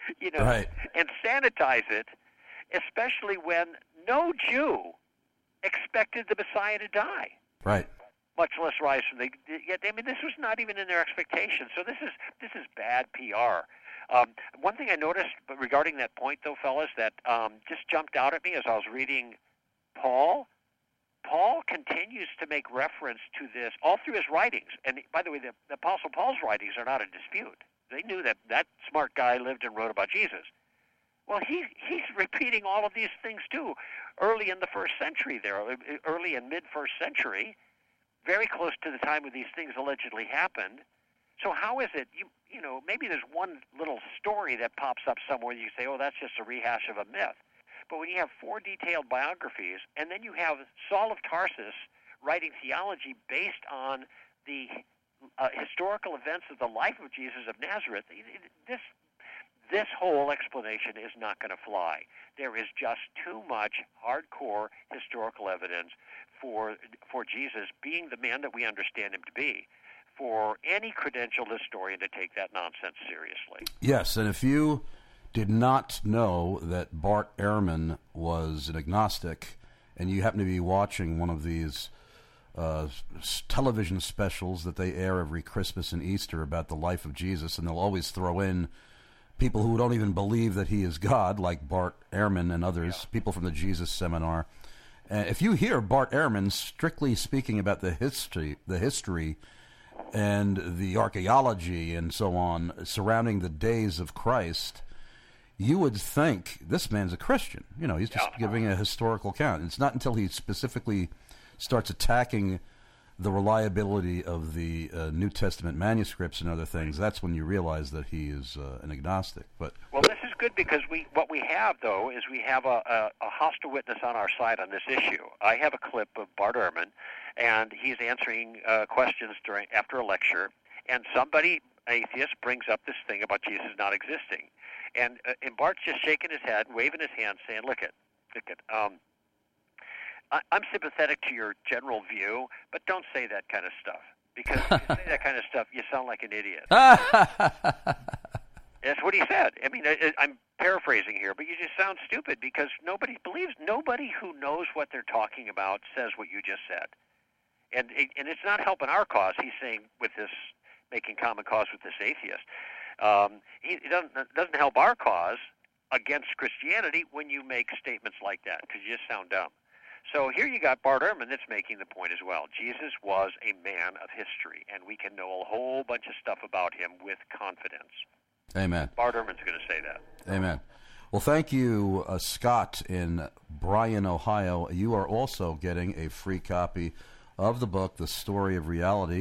and sanitize it, especially when no Jew expected the Messiah to die. Right. Much less rise from the. I mean, this was not even in their expectations. So this is bad PR. One thing I noticed regarding that point, though, fellas, that just jumped out at me as I was reading Paul. Paul continues to make reference to this all through his writings. And by the way, the Apostle Paul's writings are not in dispute. They knew that smart guy lived and wrote about Jesus. Well, he's repeating all of these things too, early in the first century there, early and mid-first century, very close to the time when these things allegedly happened. So how is it, maybe there's one little story that pops up somewhere you say, oh, that's just a rehash of a myth. But when you have 4 detailed biographies, and then you have Saul of Tarsus writing theology based on the historical events of the life of Jesus of Nazareth, this whole explanation is not going to fly. There is just too much hardcore historical evidence for Jesus being the man that we understand him to be, for any credentialed historian to take that nonsense seriously. Yes, and if you did not know that Bart Ehrman was an agnostic, and you happen to be watching one of these television specials that they air every Christmas and Easter about the life of Jesus, and they'll always throw in people who don't even believe that he is God, like Bart Ehrman and others, people from the Jesus Seminar. If you hear Bart Ehrman strictly speaking about the history and the archaeology and so on surrounding the days of Christ, you would think this man's a Christian. He's just giving a historical account. It's not until he specifically starts attacking the reliability of the New Testament manuscripts and other things, that's when you realize that he is an agnostic. Well, this is good, because what we have, though, is we have a hostile witness on our side on this issue. I have a clip of Bart Ehrman, and he's answering questions after a lecture, and somebody, atheist, brings up this thing about Jesus not existing. And Bart's just shaking his head, waving his hand, saying, look it. I'm sympathetic to your general view, but don't say that kind of stuff. Because if you say that kind of stuff, you sound like an idiot. That's what he said. I mean, I'm paraphrasing here, but you just sound stupid, because nobody who knows what they're talking about says what you just said. And it's not helping our cause. He's saying with this, making common cause with this atheist. It doesn't help our cause against Christianity when you make statements like that, because you just sound dumb. So here you got Bart Ehrman that's making the point as well. Jesus was a man of history, and we can know a whole bunch of stuff about him with confidence. Amen. Bart Ehrman's going to say that. Amen. Well, thank you, Scott in Bryan, Ohio. You are also getting a free copy of the book, The Story of Reality,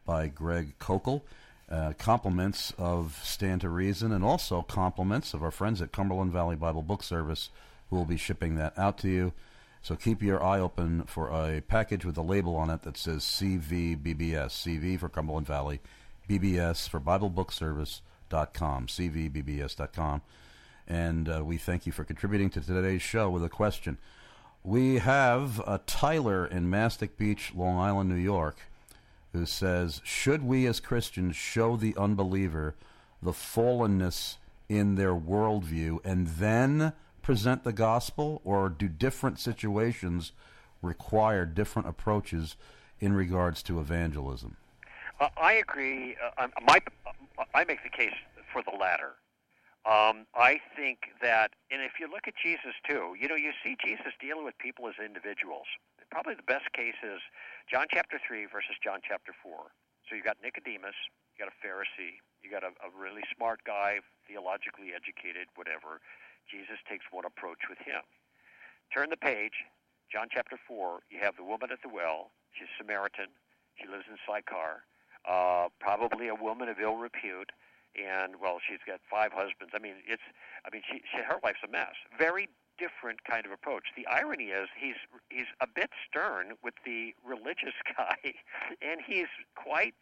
by Greg Kokel. Compliments of Stand to Reason, and also compliments of our friends at Cumberland Valley Bible Book Service, who will be shipping that out to you. So keep your eye open for a package with a label on it that says CVBBS. CV for Cumberland Valley, BBS for BibleBookService.com, CVBBS.com. And we thank you for contributing to today's show with a question. We have Tyler in Mastic Beach, Long Island, New York, who says, should we as Christians show the unbeliever the fallenness in their worldview and then present the gospel, or do different situations require different approaches in regards to evangelism? I agree. I make the case for the latter. I think that, and if you look at Jesus too, you see Jesus dealing with people as individuals. Probably the best case is John chapter 3 versus John chapter 4. So you got Nicodemus, you got a Pharisee, you got a really smart guy, theologically educated, whatever. Jesus takes one approach with him. Turn the page, John chapter 4, you have the woman at the well. She's Samaritan. She lives in Sychar. Probably a woman of ill repute. And, well, she's got 5 husbands. Her life's a mess. Very different kind of approach. The irony is he's a bit stern with the religious guy, and he's quite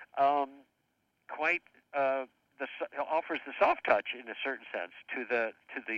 offers the soft touch in a certain sense to the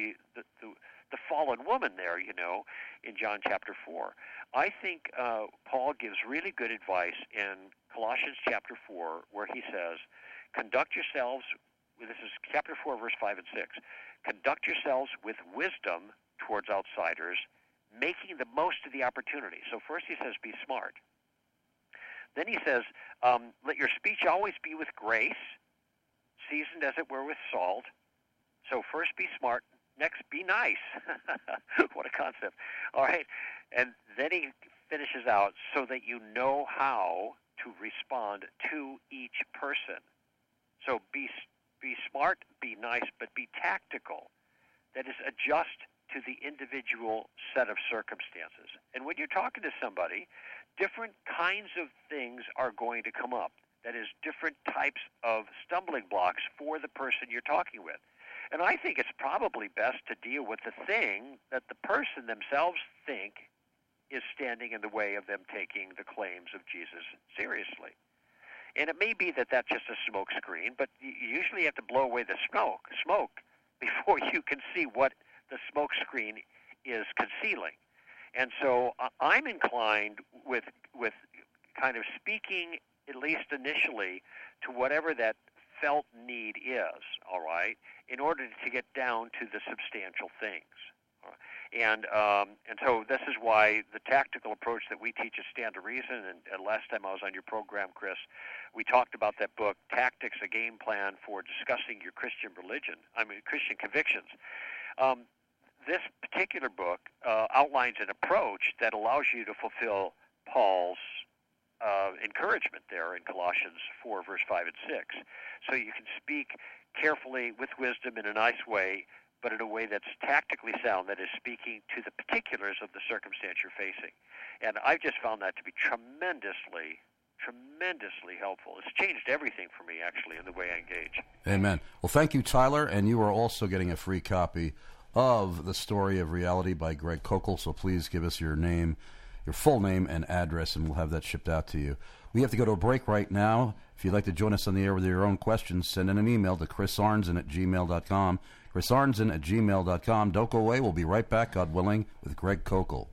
fallen woman there, in John chapter 4. I think Paul gives really good advice in Colossians chapter 4, where he says, conduct yourselves, this is chapter 4, verse 5 and 6, conduct yourselves with wisdom towards outsiders, making the most of the opportunity. So first he says, be smart. Then he says, let your speech always be with grace, seasoned as it were with salt. So first be smart, next be nice. What a concept. All right. And then he finishes out, so that you know how to respond to each person. So be smart, be nice, but be tactical. That is, adjust to the individual set of circumstances. And when you're talking to somebody, different kinds of things are going to come up. That is, different types of stumbling blocks for the person you're talking with. And I think it's probably best to deal with the thing that the person themselves think is standing in the way of them taking the claims of Jesus seriously. And it may be that that's just a smoke screen, but you usually have to blow away the smoke before you can see what the smoke screen is concealing. And so I'm inclined with kind of speaking, at least initially, to whatever that felt need is, all right, in order to get down to the substantial things. And so this is why the tactical approach that we teach at Stand to Reason, and last time I was on your program, Chris, we talked about that book, Tactics, a Game Plan for Discussing Your Christian Convictions. This particular book outlines an approach that allows you to fulfill Paul's encouragement there in Colossians 4, verse 5 and 6. So you can speak carefully with wisdom in a nice way, but in a way that's tactically sound, that is speaking to the particulars of the circumstance you're facing. And I've just found that to be tremendously helpful. It's changed everything for me, actually, in the way I engage. Amen. Well, thank you, Tyler, and you are also getting a free copy of The Story of Reality by Greg Kokel, so please give us your name, your full name and address, and we'll have that shipped out to you. We have to go to a break right now. If you'd like to join us on the air with your own questions, send in an email to chrisarnzen@gmail.com. chrisarnzen@gmail.com. Don't go away. We'll be right back, God willing, with Greg Kokel.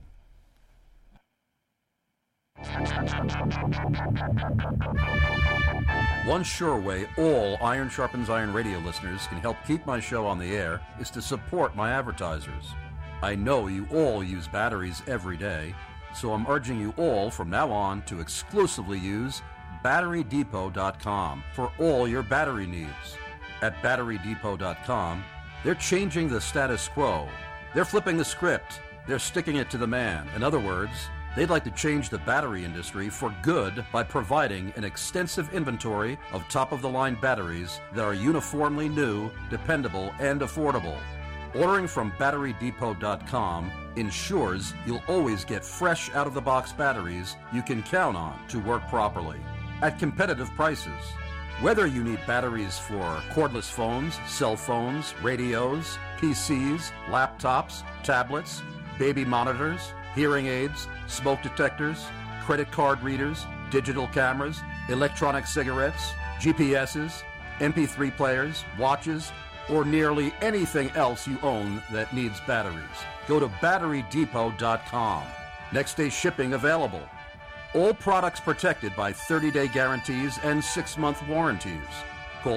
One sure way all Iron Sharpens Iron radio listeners can help keep my show on the air is to support my advertisers. I know you all use batteries every day, so I'm urging you all from now on to exclusively use BatteryDepot.com for all your battery needs. At BatteryDepot.com, they're changing the status quo. They're flipping the script. They're sticking it to the man. In other words, they'd like to change the battery industry for good by providing an extensive inventory of top-of-the-line batteries that are uniformly new, dependable, and affordable. Ordering from BatteryDepot.com ensures you'll always get fresh out-of-the-box batteries you can count on to work properly. at competitive prices. Whether you need batteries for cordless phones, cell phones, radios, PCs, laptops, tablets, baby monitors, hearing aids, smoke detectors, credit card readers, digital cameras, electronic cigarettes, GPSs, MP3 players, watches, or nearly anything else you own that needs batteries, go to BatteryDepot.com. Next day shipping available. All products protected by 30-day guarantees and 6-month warranties. Call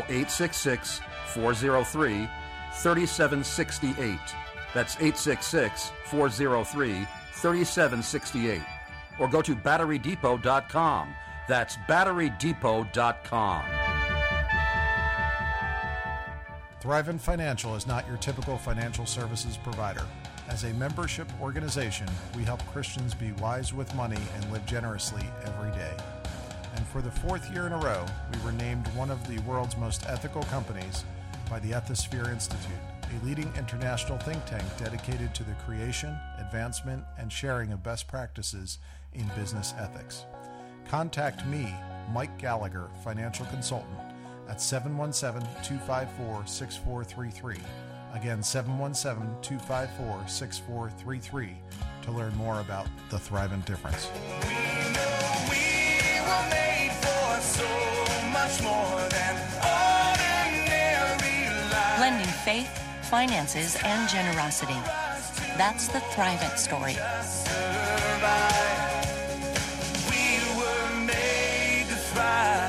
866-403-3768. That's 866-403-3768. Or go to BatteryDepot.com. That's BatteryDepot.com. Thrivent Financial is not your typical financial services provider. As a membership organization, we help Christians be wise with money and live generously every day. And for the 4th year in a row, we were named one of the world's most ethical companies by the Ethisphere Institute, a leading international think tank dedicated to the creation, advancement, and sharing of best practices in business ethics. Contact me, Mike Gallagher, financial consultant, at 717-254-6433. Again, 717-254-6433 to learn more about the Thrivent difference. We know we were made for so much more than ordinary life. Blending faith, finances, and generosity. That's the Thrivent story. We were made to thrive.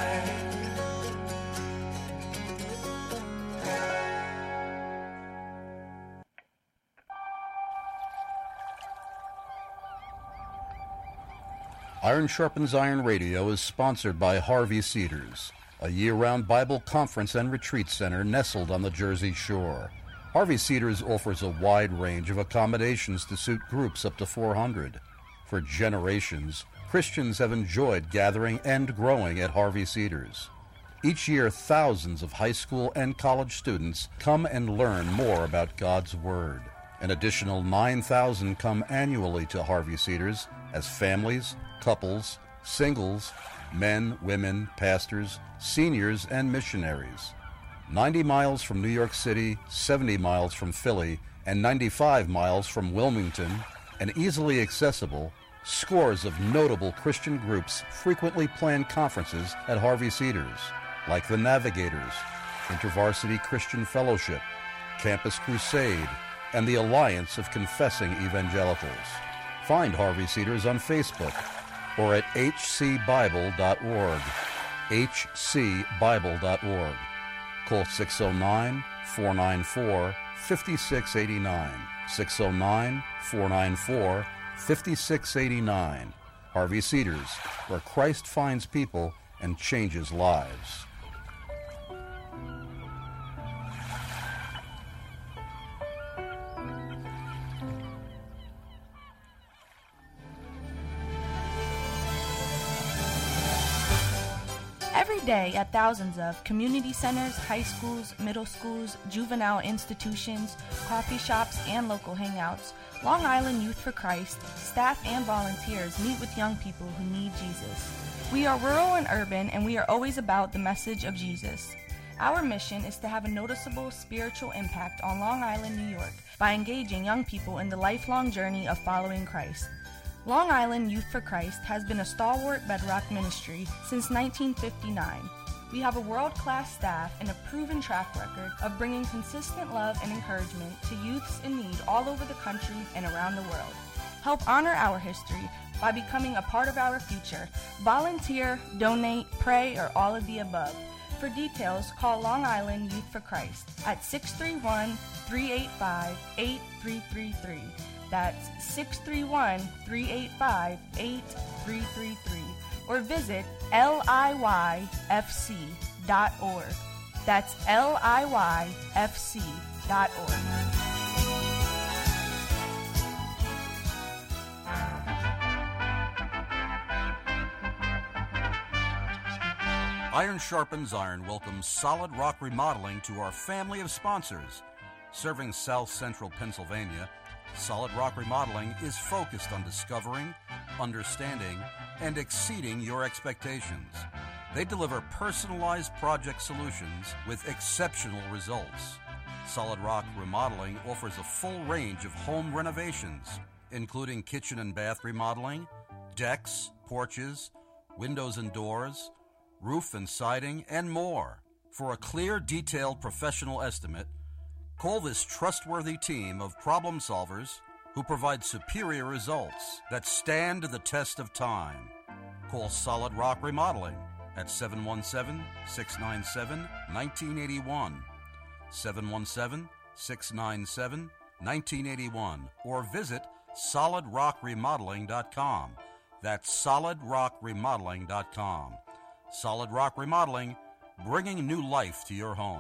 Iron Sharpens Iron Radio is sponsored by Harvey Cedars, a year-round Bible conference and retreat center nestled on the Jersey Shore. Harvey Cedars offers a wide range of accommodations to suit groups up to 400. For generations, Christians have enjoyed gathering and growing at Harvey Cedars. Each year, thousands of high school and college students come and learn more about God's Word. An additional 9,000 come annually to Harvey Cedars as families, couples, singles, men, women, pastors, seniors, and missionaries. 90 miles from New York City, 70 miles from Philly, and 95 miles from Wilmington, and easily accessible, scores of notable Christian groups frequently plan conferences at Harvey Cedars, like the Navigators, InterVarsity Christian Fellowship, Campus Crusade, and the Alliance of Confessing Evangelicals. Find Harvey Cedars on Facebook or at hcbible.org, hcbible.org. Call 609-494-5689, 609-494-5689. Harvey Cedars, where Christ finds people and changes lives. Every day at thousands of community centers, high schools, middle schools, juvenile institutions, coffee shops, and local hangouts, Long Island Youth for Christ, staff and volunteers meet with young people who need Jesus. We are rural and urban, and we are always about the message of Jesus. Our mission is to have a noticeable spiritual impact on Long Island, New York, by engaging young people in the lifelong journey of following Christ. Long Island Youth for Christ has been a stalwart bedrock ministry since 1959. We have a world-class staff and a proven track record of bringing consistent love and encouragement to youths in need all over the country and around the world. Help honor our history by becoming a part of our future. Volunteer, donate, pray, or all of the above. For details, call Long Island Youth for Christ at 631-385-8333. That's 631-385-8333. Or visit LIYFC.org. That's LIYFC.org. Iron Sharpens Iron welcomes Solid Rock Remodeling to our family of sponsors. Serving South Central Pennsylvania, Solid Rock Remodeling is focused on discovering, understanding, and exceeding your expectations. They deliver personalized project solutions with exceptional results. Solid Rock Remodeling offers a full range of home renovations, including kitchen and bath remodeling, decks, porches, windows and doors, roof and siding, and more. For a clear, detailed professional estimate, call this trustworthy team of problem solvers who provide superior results that stand the test of time. Call Solid Rock Remodeling at 717-697-1981, 717-697-1981, or visit solidrockremodeling.com. That's solidrockremodeling.com. Solid Rock Remodeling, bringing new life to your home.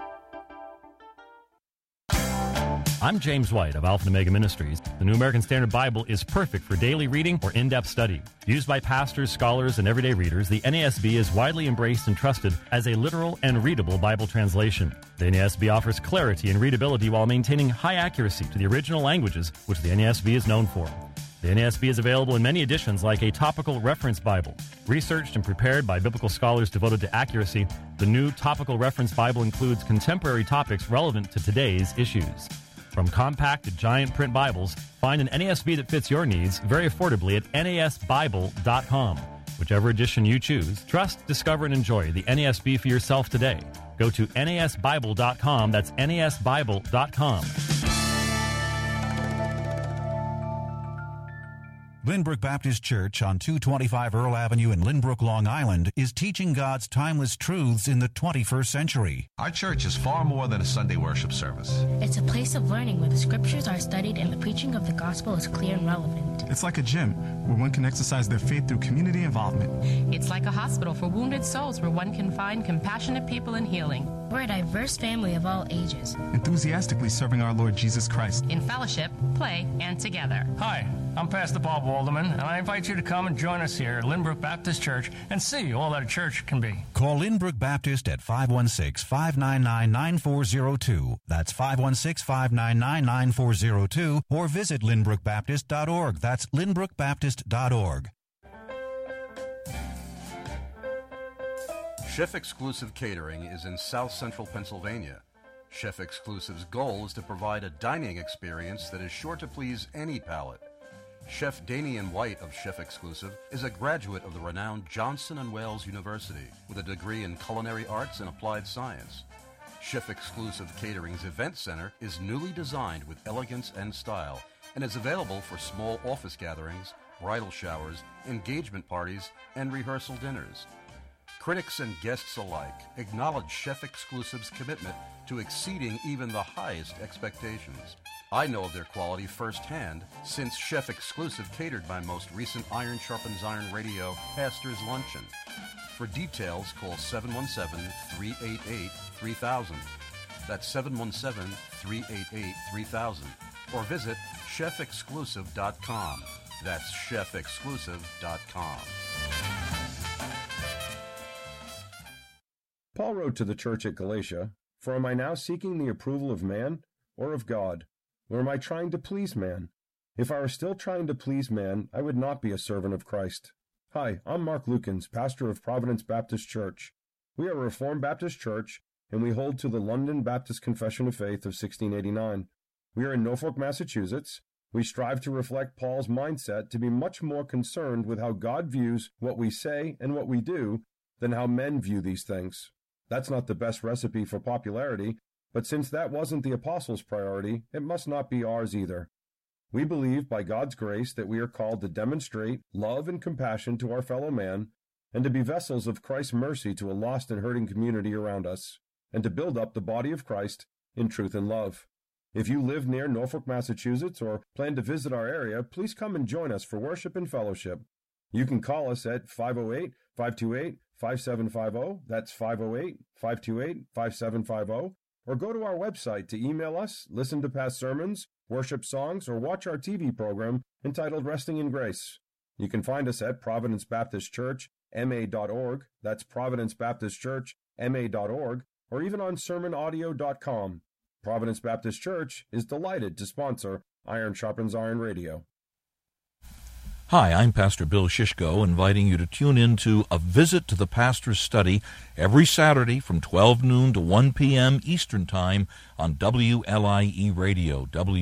I'm James White of Alpha and Omega Ministries. The New American Standard Bible is perfect for daily reading or in-depth study. Used by pastors, scholars, and everyday readers, the NASB is widely embraced and trusted as a literal and readable Bible translation. The NASB offers clarity and readability while maintaining high accuracy to the original languages, which the NASB is known for. The NASB is available in many editions like a topical reference Bible. Researched and prepared by biblical scholars devoted to accuracy, the new topical reference Bible includes contemporary topics relevant to today's issues. From compact to giant print Bibles, find an NASB that fits your needs very affordably at NASBible.com. Whichever edition you choose, trust, discover, and enjoy the NASB for yourself today. Go to NASBible.com. That's NASBible.com. Lynbrook Baptist Church on 225 Earl Avenue in Lynbrook, Long Island is teaching God's timeless truths in the 21st century. Our church is far more than a Sunday worship service. It's a place of learning where the scriptures are studied and the preaching of the gospel is clear and relevant. It's like a gym where one can exercise their faith through community involvement. It's like a hospital for wounded souls where one can find compassionate people in healing. We're a diverse family of all ages, enthusiastically serving our Lord Jesus Christ in fellowship, play, and together. Hi, I'm Pastor Bob Walderman, and I invite you to come and join us here at Lynbrook Baptist Church and see all that a church can be. Call Lynbrook Baptist at 516-599-9402. That's 516-599-9402, or visit lynbrookbaptist.org. That's lynbrookbaptist.org. Chef Exclusive Catering is in South Central Pennsylvania. Chef Exclusive's goal is to provide a dining experience that is sure to please any palate. Chef Damian White of Chef Exclusive is a graduate of the renowned Johnson & Wales University with a degree in culinary arts and applied science. Chef Exclusive Catering's event center is newly designed with elegance and style and is available for small office gatherings, bridal showers, engagement parties, and rehearsal dinners. Critics and guests alike acknowledge Chef Exclusive's commitment to exceeding even the highest expectations. I know of their quality firsthand since Chef Exclusive catered my most recent Iron Sharpens Iron Radio Pastor's Luncheon. For details, call 717-388-3000. That's 717-388-3000. Or visit chefexclusive.com. That's chefexclusive.com. Paul wrote to the church at Galatia, "For am I now seeking the approval of man or of God? Or am I trying to please man? If I were still trying to please man, I would not be a servant of Christ." Hi, I'm Mark Lukens, pastor of Providence Baptist Church. We are a Reformed Baptist church, and we hold to the London Baptist Confession of Faith of 1689. We are in Norfolk, Massachusetts. We strive to reflect Paul's mindset to be much more concerned with how God views what we say and what we do than how men view these things. That's not the best recipe for popularity, but since that wasn't the apostles' priority, it must not be ours either. We believe, by God's grace, that we are called to demonstrate love and compassion to our fellow man, and to be vessels of Christ's mercy to a lost and hurting community around us, and to build up the body of Christ in truth and love. If you live near Norfolk, Massachusetts, or plan to visit our area, please come and join us for worship and fellowship. You can call us at 508-528-5750, that's 508-528-5750, or go to our website to email us, listen to past sermons, worship songs, or watch our TV program entitled Resting in Grace. You can find us at Providence Baptist Church, ma.org, that's Providence Baptist Church, ma.org, or even on sermonaudio.com. Providence Baptist Church is delighted to sponsor Iron Sharpens Iron Radio. Hi, I'm Pastor Bill Shishko, inviting you to tune in to A Visit to the Pastor's Study every Saturday from 12 noon to 1 p.m. Eastern Time on WLIE Radio,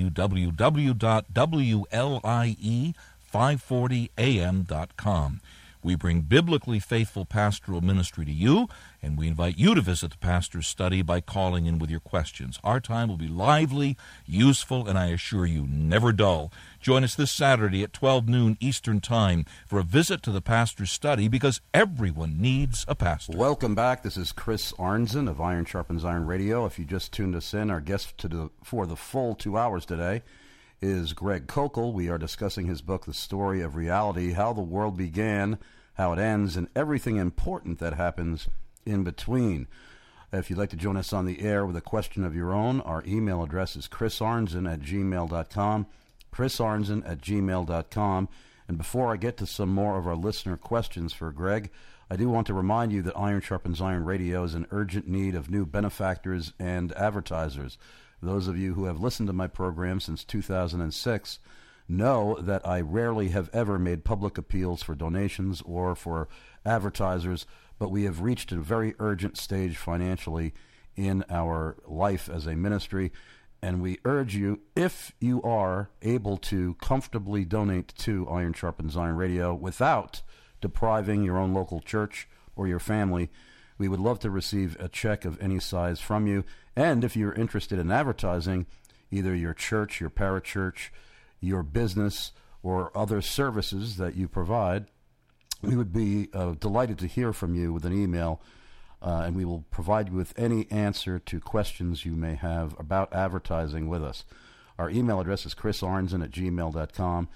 www.WLIE540am.com. We bring biblically faithful pastoral ministry to you, and we invite you to visit the Pastor's Study by calling in with your questions. Our time will be lively, useful, and I assure you, never dull. Join us this Saturday at 12 noon Eastern Time for a visit to the Pastor's Study, because everyone needs a pastor. Welcome back. This is Chris Arnzen of Iron Sharpens Iron Radio. If you just tuned us in, our guest for the full 2 hours today is Greg Koukl. We are discussing his book, The Story of Reality, How the World Began, How it Ends, and everything important that happens in between. If you'd like to join us on the air with a question of your own, our email address is chrisarnzen@gmail.com, chrisarnzen@gmail.com. And before I get to some more of our listener questions for Greg, I do want to remind you that Iron Sharpens Iron Radio is in urgent need of new benefactors and advertisers. Those of you who have listened to my program since 2006 know that I rarely have ever made public appeals for donations or for advertisers, but we have reached a very urgent stage financially in our life as a ministry, and we urge you, if you are able to comfortably donate to Iron Sharpens Iron Radio without depriving your own local church or your family, we would love to receive a check of any size from you. And if you're interested in advertising, either your church, your parachurch, your business, or other services that you provide, we would be delighted to hear from you with an email, and we will provide you with any answer to questions you may have about advertising with us. Our email address is chrisarnzen@gmail.com,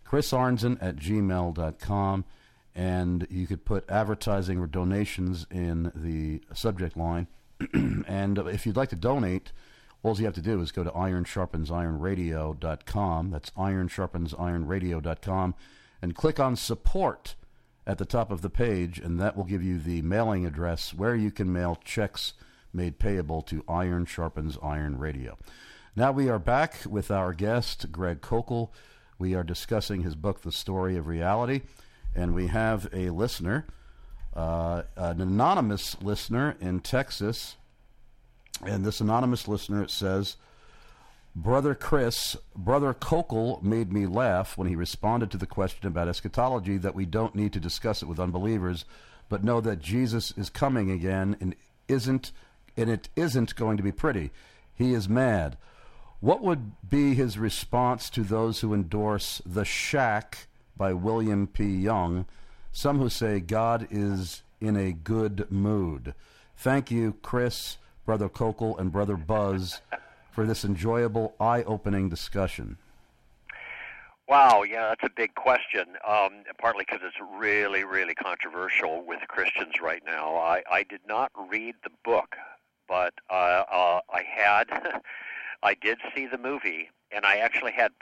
chrisarnzen@gmail.com, and you could put advertising or donations in the subject line. And if you'd like to donate, all you have to do is go to ironsharpensironradio.com. That's ironsharpensironradio.com, and click on support at the top of the page, and that will give you the mailing address where you can mail checks made payable to Iron Sharpens Iron Radio. Now we are back with our guest, Greg Koukl. We are discussing his book, The Story of Reality, and we have a listener, an anonymous listener in Texas. And this anonymous listener says, Brother Chris, Brother Koukl made me laugh when he responded to the question about eschatology, that we don't need to discuss it with unbelievers, but know that Jesus is coming again and it isn't going to be pretty. He is mad. What would be his response to those who endorse The Shack by William P. Young, some who say God is in a good mood? Thank you, Chris, Brother Koukl, and Brother Buzz, for this enjoyable, eye-opening discussion. Wow, yeah, that's a big question, partly because it's really, really controversial with Christians right now. I did not read the book, but I did see the movie, and I actually had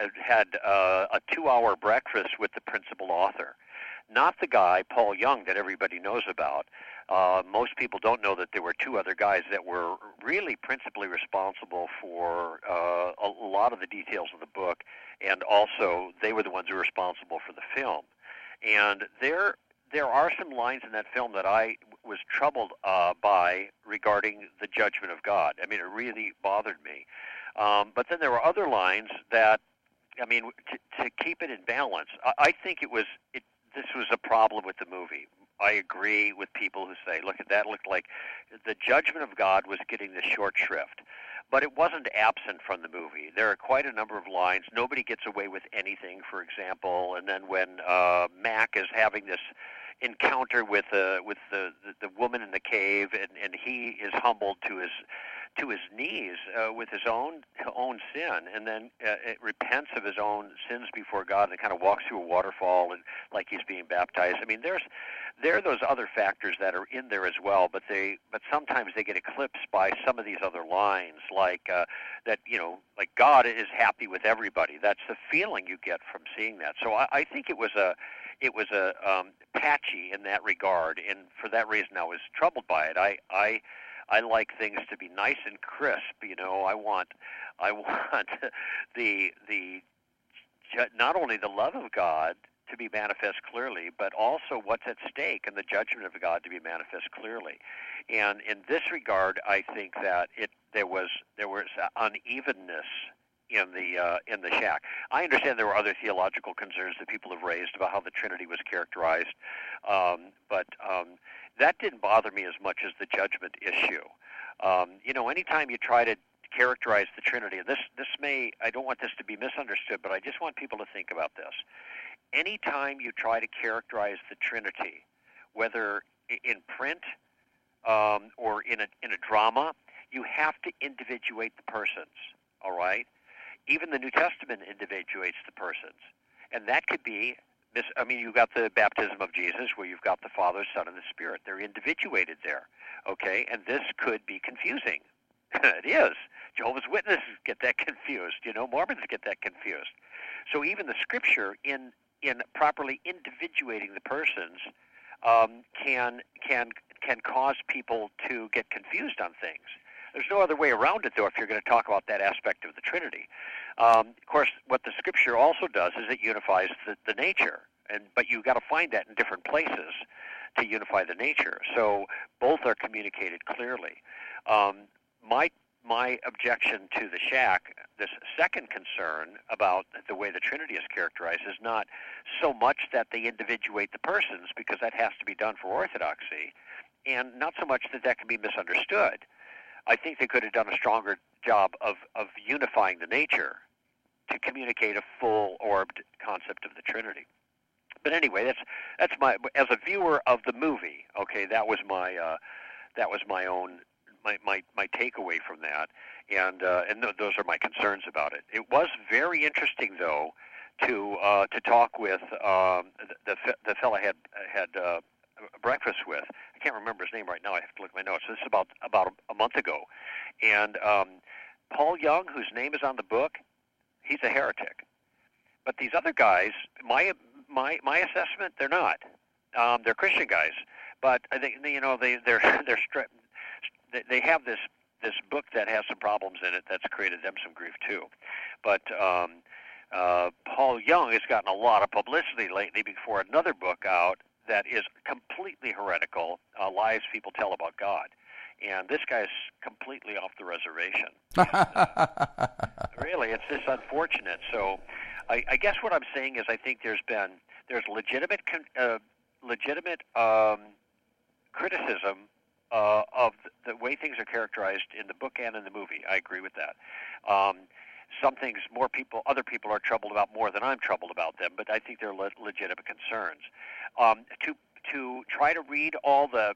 a 2-hour breakfast with the principal author. Not the guy, Paul Young, that everybody knows about. Most people don't know that there were 2 other guys that were really principally responsible for a lot of the details of the book, and also they were the ones who were responsible for the film. And there are some lines in that film that I was troubled by regarding the judgment of God. I mean, it really bothered me. But then there were other lines that, I mean, to keep it in balance, I think this was a problem with the movie. I agree with people who say, look, that looked like the judgment of God was getting the short shrift. But it wasn't absent from the movie. There are quite a number of lines. Nobody gets away with anything, for example. And then when Mac is having this encounter with the woman in the cave, and he is humbled to his knees with his own sin, and then it repents of his own sins before God, and kind of walks through a waterfall and like he's being baptized. I mean, there are those other factors that are in there as well, but sometimes they get eclipsed by some of these other lines, like that, like God is happy with everybody. That's the feeling you get from seeing that. So I think it was patchy in that regard, and for that reason I was troubled by it. I like things to be nice and crisp. I want the not only the love of God to be manifest clearly, but also what's at stake and the judgment of God to be manifest clearly. And in this regard, I think that there was unevenness in the shack. I understand there were other theological concerns that people have raised about how the Trinity was characterized, but that didn't bother me as much as the judgment issue. Anytime you try to characterize the Trinity, and I don't want this to be misunderstood, but I just want people to think about this. Anytime you try to characterize the Trinity, whether in print or in a drama, you have to individuate the persons, all right? Even the New Testament individuates the persons. And that could be, you've got the baptism of Jesus where you've got the Father, Son, and the Spirit. They're individuated there, okay? And this could be confusing. It is. Jehovah's Witnesses get that confused. Mormons get that confused. So even the Scripture, in properly individuating the persons, can cause people to get confused on things. There's no other way around it, though, if you're going to talk about that aspect of the Trinity. Of course, what the Scripture also does is it unifies the nature, but you've got to find that in different places to unify the nature. So both are communicated clearly. My objection to the shack, this second concern about the way the Trinity is characterized, is not so much that they individuate the persons, because that has to be done for orthodoxy, and not so much that can be misunderstood. I think they could have done a stronger job of unifying the nature to communicate a full-orbed concept of the Trinity. But anyway, that's my, as a viewer of the movie. Okay, that was my own my takeaway from that, and those are my concerns about it. It was very interesting, though, to talk with the fellow I had breakfast with. I can't remember his name right now. I have to look at my notes. This is about a month ago, and Paul Young, whose name is on the book, he's a heretic. But these other guys, my assessment, they're not. They're Christian guys, but I think they have this book that has some problems in it that's created them some grief too. But Paul Young has gotten a lot of publicity lately before another book out that is completely heretical, lies people tell about God. And this guy's completely off the reservation. Really, it's just unfortunate. So I guess what I'm saying is I think there's legitimate criticism of the way things are characterized in the book and in the movie. I agree with that. Some things other people are troubled about more than I'm troubled about them, but I think they're legitimate concerns. To try to read all the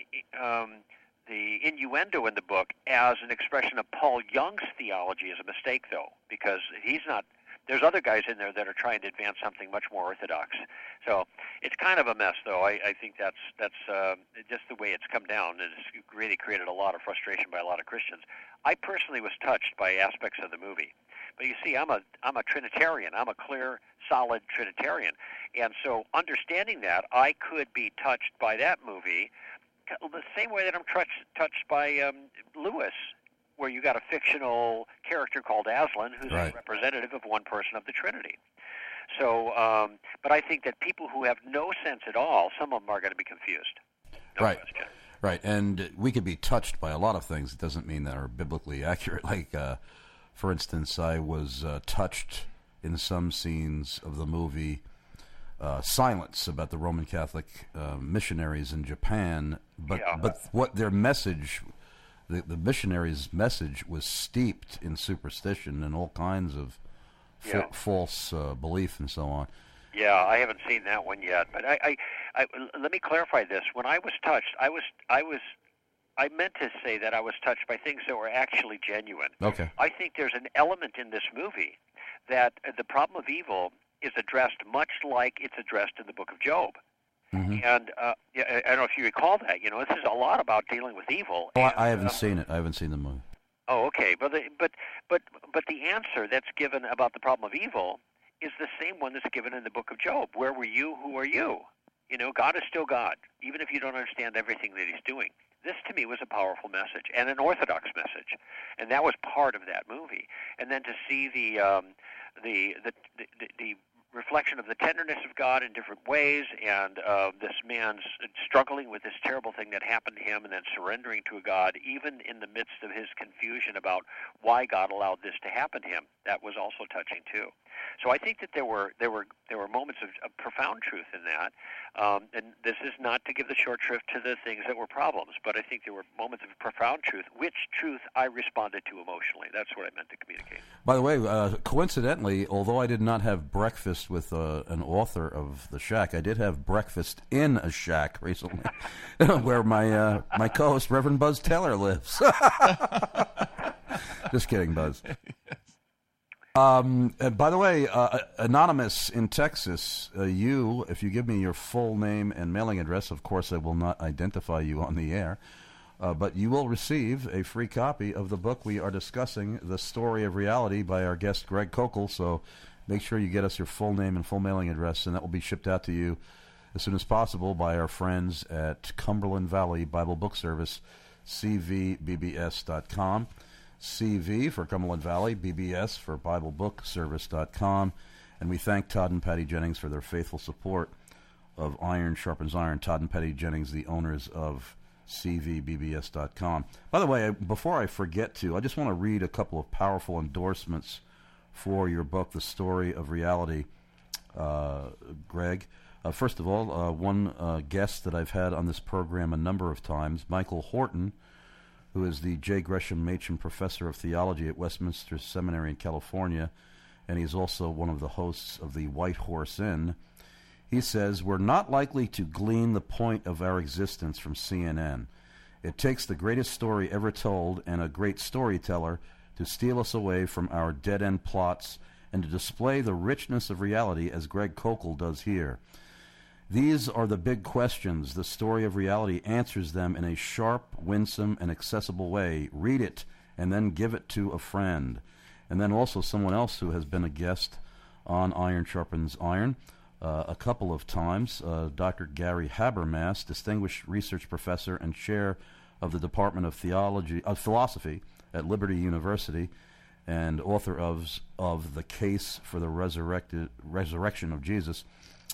innuendo in the book as an expression of Paul Young's theology is a mistake, though, because he's not. There's other guys in there that are trying to advance something much more orthodox. So it's kind of a mess, though. I think that's just the way it's come down. It's really created a lot of frustration by a lot of Christians. I personally was touched by aspects of the movie. But you see, I'm a Trinitarian. I'm a clear, solid Trinitarian. And so understanding that, I could be touched by that movie the same way that I'm touched by Lewis, where you got a fictional character called Aslan, who's a representative of one person of the Trinity. So, but I think that people who have no sense at all, some of them are going to be confused. No question. Right, and we could be touched by a lot of things. It doesn't mean that are biblically accurate. Like, for instance, I was touched in some scenes of the movie Silence, about the Roman Catholic missionaries in Japan, but what their message... The missionaries' message was steeped in superstition and all kinds of false belief and so on. Yeah, I haven't seen that one yet. But I let me clarify this. When I was touched, I meant to say that I was touched by things that were actually genuine. Okay. I think there's an element in this movie that the problem of evil is addressed much like it's addressed in the book of Job. Mm-hmm. And I don't know if you recall that. This is a lot about dealing with evil. Oh, I haven't seen it. I haven't seen the movie. Oh, okay. But the answer that's given about the problem of evil is the same one that's given in the book of Job. Where were you? Who are you? God is still God, even if you don't understand everything that He's doing. This, to me, was a powerful message and an orthodox message, and that was part of that movie. And then to see the reflection of the tenderness of God in different ways, and this man's struggling with this terrible thing that happened to him, and then surrendering to God, even in the midst of his confusion about why God allowed this to happen to him. That was also touching too. So I think that there were moments of profound truth in that, and this is not to give the short shrift to the things that were problems, but I think there were moments of profound truth, which truth I responded to emotionally. That's what I meant to communicate. By the way, coincidentally, although I did not have breakfast with an author of The Shack, I did have breakfast in a shack recently, where my co-host Reverend Buzz Taylor lives. Just kidding, Buzz. And by the way, Anonymous in Texas, if you give me your full name and mailing address, of course I will not identify you on the air, but you will receive a free copy of the book we are discussing, The Story of Reality, by our guest Greg Koukl. So make sure you get us your full name and full mailing address, and that will be shipped out to you as soon as possible by our friends at Cumberland Valley Bible Book Service, cvbbs.com. CV for Cumberland Valley, BBS for BibleBookService.com. And we thank Todd and Patty Jennings for their faithful support of Iron Sharpens Iron. Todd and Patty Jennings, the owners of CVBBS.com. By the way, before I forget to, I just want to read a couple of powerful endorsements for your book, The Story of Reality, Greg. First of all, one guest that I've had on this program a number of times, Michael Horton, who is the J. Gresham Machen Professor of Theology at Westminster Seminary in California, and he's also one of the hosts of the White Horse Inn. He says, "We're not likely to glean the point of our existence from CNN. It takes the greatest story ever told and a great storyteller to steal us away from our dead-end plots and to display the richness of reality as Greg Koukl does here. These are the big questions. The Story of Reality answers them in a sharp, winsome, and accessible way. Read it, and then give it to a friend." And then also someone else who has been a guest on Iron Sharpens Iron a couple of times, Dr. Gary Habermas, Distinguished Research Professor and Chair of the Department of Philosophy at Liberty University, and author of The Case for the Resurrection of Jesus.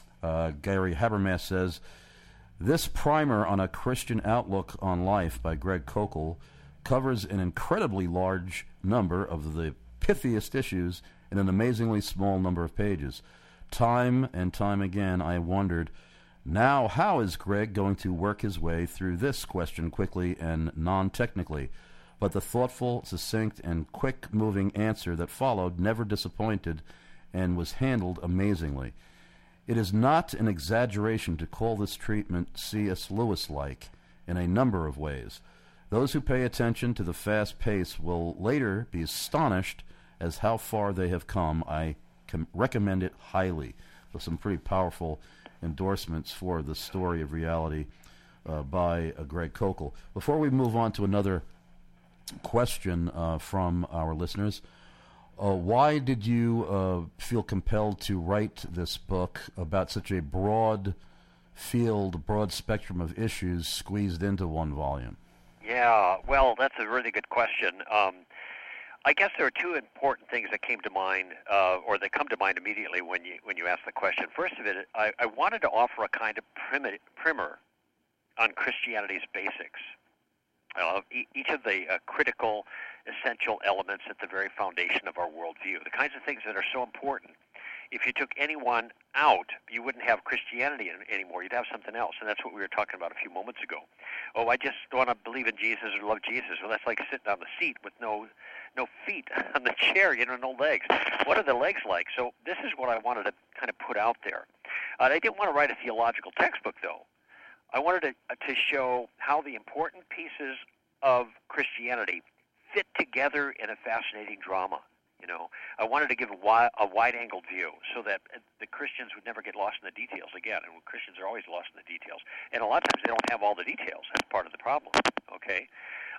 Gary Habermas says, "This primer on a Christian outlook on life by Greg Koukl covers an incredibly large number of the pithiest issues in an amazingly small number of pages. Time and time again I wondered, now how is Greg going to work his way through this question quickly and non-technically? But the thoughtful, succinct, and quick-moving answer that followed never disappointed and was handled amazingly. It is not an exaggeration to call this treatment C.S. Lewis-like in a number of ways. Those who pay attention to the fast pace will later be astonished as how far they have come. I recommend it highly." So some pretty powerful endorsements for The Story of Reality by Greg Koukl. Before we move on to another question from our listeners, why did you feel compelled to write this book about such a broad field, broad spectrum of issues squeezed into one volume? Yeah, well, that's a really good question. I guess there are two important things that came to mind, or that come to mind immediately when you ask the question. First of it, I wanted to offer a kind of primer on Christianity's basics. Each of the critical, essential elements at the very foundation of our worldview, the kinds of things that are so important. If you took anyone out, you wouldn't have Christianity anymore. You'd have something else, and that's what we were talking about a few moments ago. Oh, I just want to believe in Jesus or love Jesus. Well, that's like sitting on the seat with no feet on the chair, no legs. What are the legs like? So this is what I wanted to kind of put out there. I didn't want to write a theological textbook, though. I wanted to show how the important pieces of Christianity fit together in a fascinating drama. I wanted to give a wide-angled view so that the Christians would never get lost in the details again. And Christians are always lost in the details. And a lot of times they don't have all the details. That's part of the problem, okay?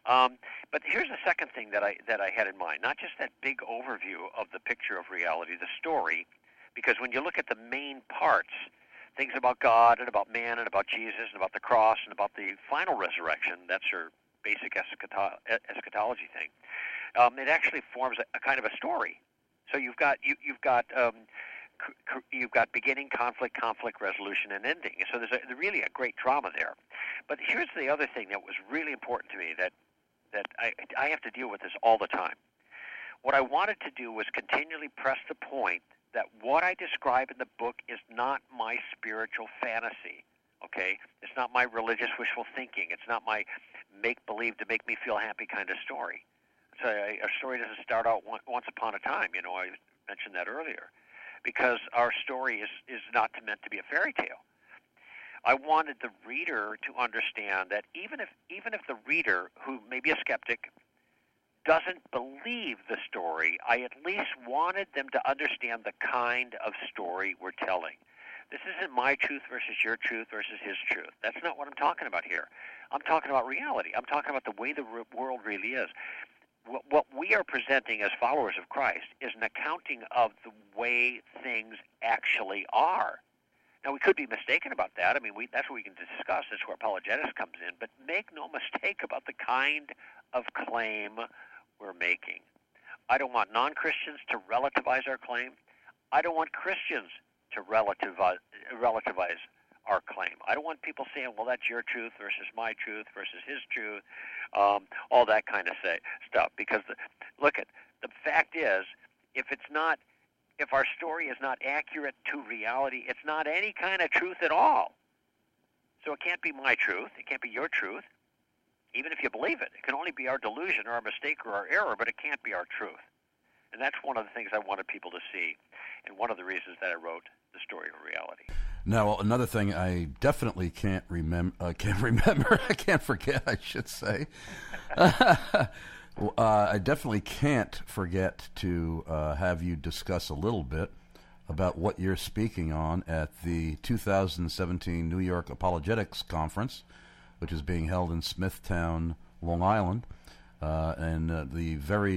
But here's the second thing that I had in mind, not just that big overview of the picture of reality, the story, because when you look at the main parts, things about God and about man and about Jesus and about the cross and about the final resurrection, that's your basic eschatology thing, it actually forms a kind of a story. So you've got you've got beginning, conflict resolution, and ending. So there's really a great drama there. But here's the other thing that was really important to me that I have to deal with this all the time. What I wanted to do was continually press the point that what I describe in the book is not my spiritual fantasy, okay? It's not my religious wishful thinking. It's not my make-believe to make me feel happy kind of story. So a story doesn't start out once upon a time. You know, I mentioned that earlier, because our story is not meant to be a fairy tale. I wanted the reader to understand that even if the reader, who may be a skeptic, doesn't believe the story, I at least wanted them to understand the kind of story we're telling. This isn't my truth versus your truth versus his truth. That's not what I'm talking about here. I'm talking about reality. I'm talking about the way the world really is. What we are presenting as followers of Christ is an accounting of the way things actually are. Now, we could be mistaken about that. I mean, that's what we can discuss. That's where apologetics comes in. But make no mistake about the kind of claim we're making. I don't want non-Christians to relativize our claim. I don't want Christians to relativize our claim. I don't want people saying, well, that's your truth versus my truth versus his truth, all that kind of stuff. Because, the fact is, if our story is not accurate to reality, it's not any kind of truth at all. So it can't be my truth. It can't be your truth. Even if you believe it, it can only be our delusion or our mistake or our error, but it can't be our truth. And that's one of the things I wanted people to see, and one of the reasons that I wrote The Story of Reality. Now, another thing I definitely can't forget, I should say. I definitely can't forget to have you discuss a little bit about what you're speaking on at the 2017 New York Apologetics Conference, which is being held in Smithtown, Long Island, and in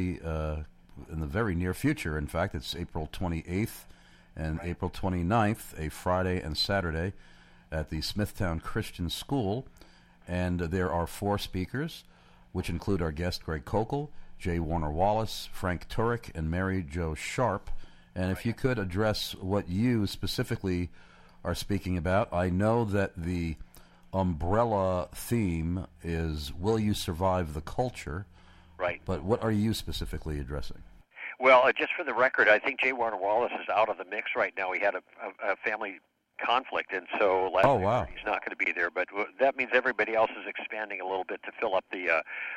the very near future. In fact, it's April 28th and April 29th, a Friday and Saturday, at the Smithtown Christian School. And there are 4 speakers, which include our guest Greg Kokel, J. Warner Wallace, Frank Turek, and Mary Jo Sharp. And if you could address what you specifically are speaking about. I know that the umbrella theme is Will You Survive the Culture? Right. But what are you specifically addressing? Well, just for the record, I think J. Warner Wallace is out of the mix right now. He had a family conflict, and so he's not going to be there. But that means everybody else is expanding a little bit to fill up the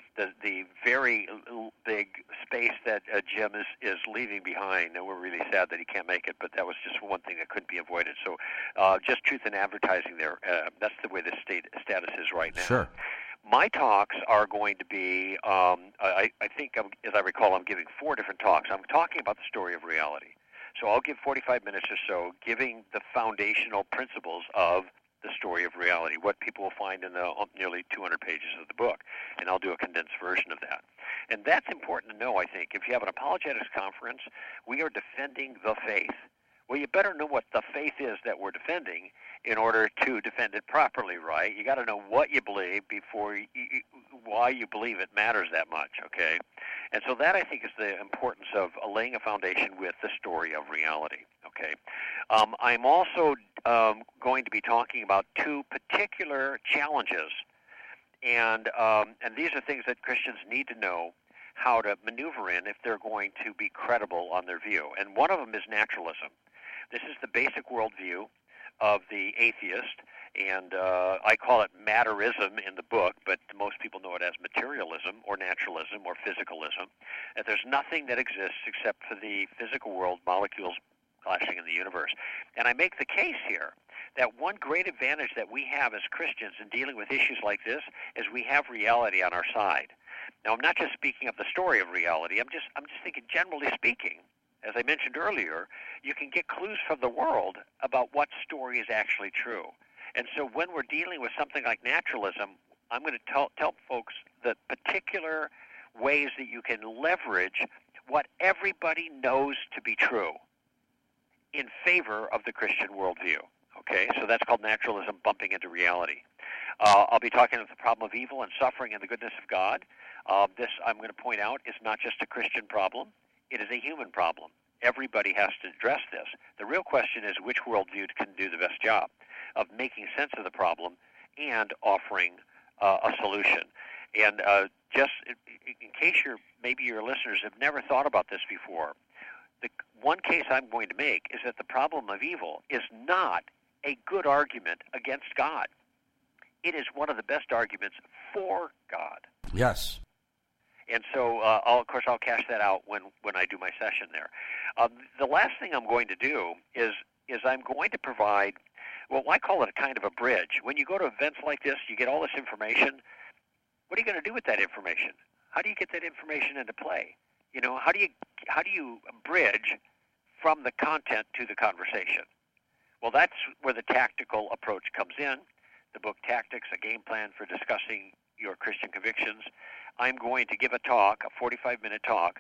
very big space that Jim is leaving behind. And we're really sad that he can't make it, but that was just one thing that couldn't be avoided. So just truth in advertising there. That's the way the status is right now. Sure. My talks are going to be, I think, as I recall, I'm giving 4 different talks. I'm talking about the story of reality. So I'll give 45 minutes or so giving the foundational principles of the story of reality, what people will find in the nearly 200 pages of the book, and I'll do a condensed version of that. And that's important to know, I think. If you have an apologetics conference, we are defending the faith. Well, you better know what the faith is that we're defending in order to defend it properly, right? You got to know what you believe before why you believe it matters that much, okay? And so that, I think, is the importance of laying a foundation with the story of reality, okay? I'm also going to be talking about 2 particular challenges, and these are things that Christians need to know how to maneuver in if they're going to be credible on their view. And one of them is naturalism. This is the basic worldview of the atheist, and I call it matterism in the book, but most people know it as materialism or naturalism or physicalism, that there's nothing that exists except for the physical world, molecules clashing in the universe. And I make the case here that one great advantage that we have as Christians in dealing with issues like this is we have reality on our side. Now, I'm not just speaking of the story of reality. I'm just thinking, generally speaking, as I mentioned earlier, you can get clues from the world about what story is actually true. And so when we're dealing with something like naturalism, I'm going to tell folks the particular ways that you can leverage what everybody knows to be true in favor of the Christian worldview. Okay, so that's called naturalism bumping into reality. I'll be talking about the problem of evil and suffering and the goodness of God. This, I'm going to point out, is not just a Christian problem. It is a human problem. everybody has to address this. The real question is which worldview can do the best job of making sense of the problem and offering a solution. And just in case maybe your listeners have never thought about this before, the one case I'm going to make is that the problem of evil is not a good argument against God. It is one of the best arguments for God. Yes. And so, of course, I'll cash that out when I do my session there. The last thing I'm going to do is I'm going to provide, well, I call it a kind of a bridge. When you go to events like this, you get all this information. What are you going to do with that information? How do you get that information into play? You know, how do you bridge from the content to the conversation? Well, that's where the tactical approach comes in. The book Tactics, a Game Plan for Discussing Your Christian Convictions. I'm going to give a talk, a 45-minute talk,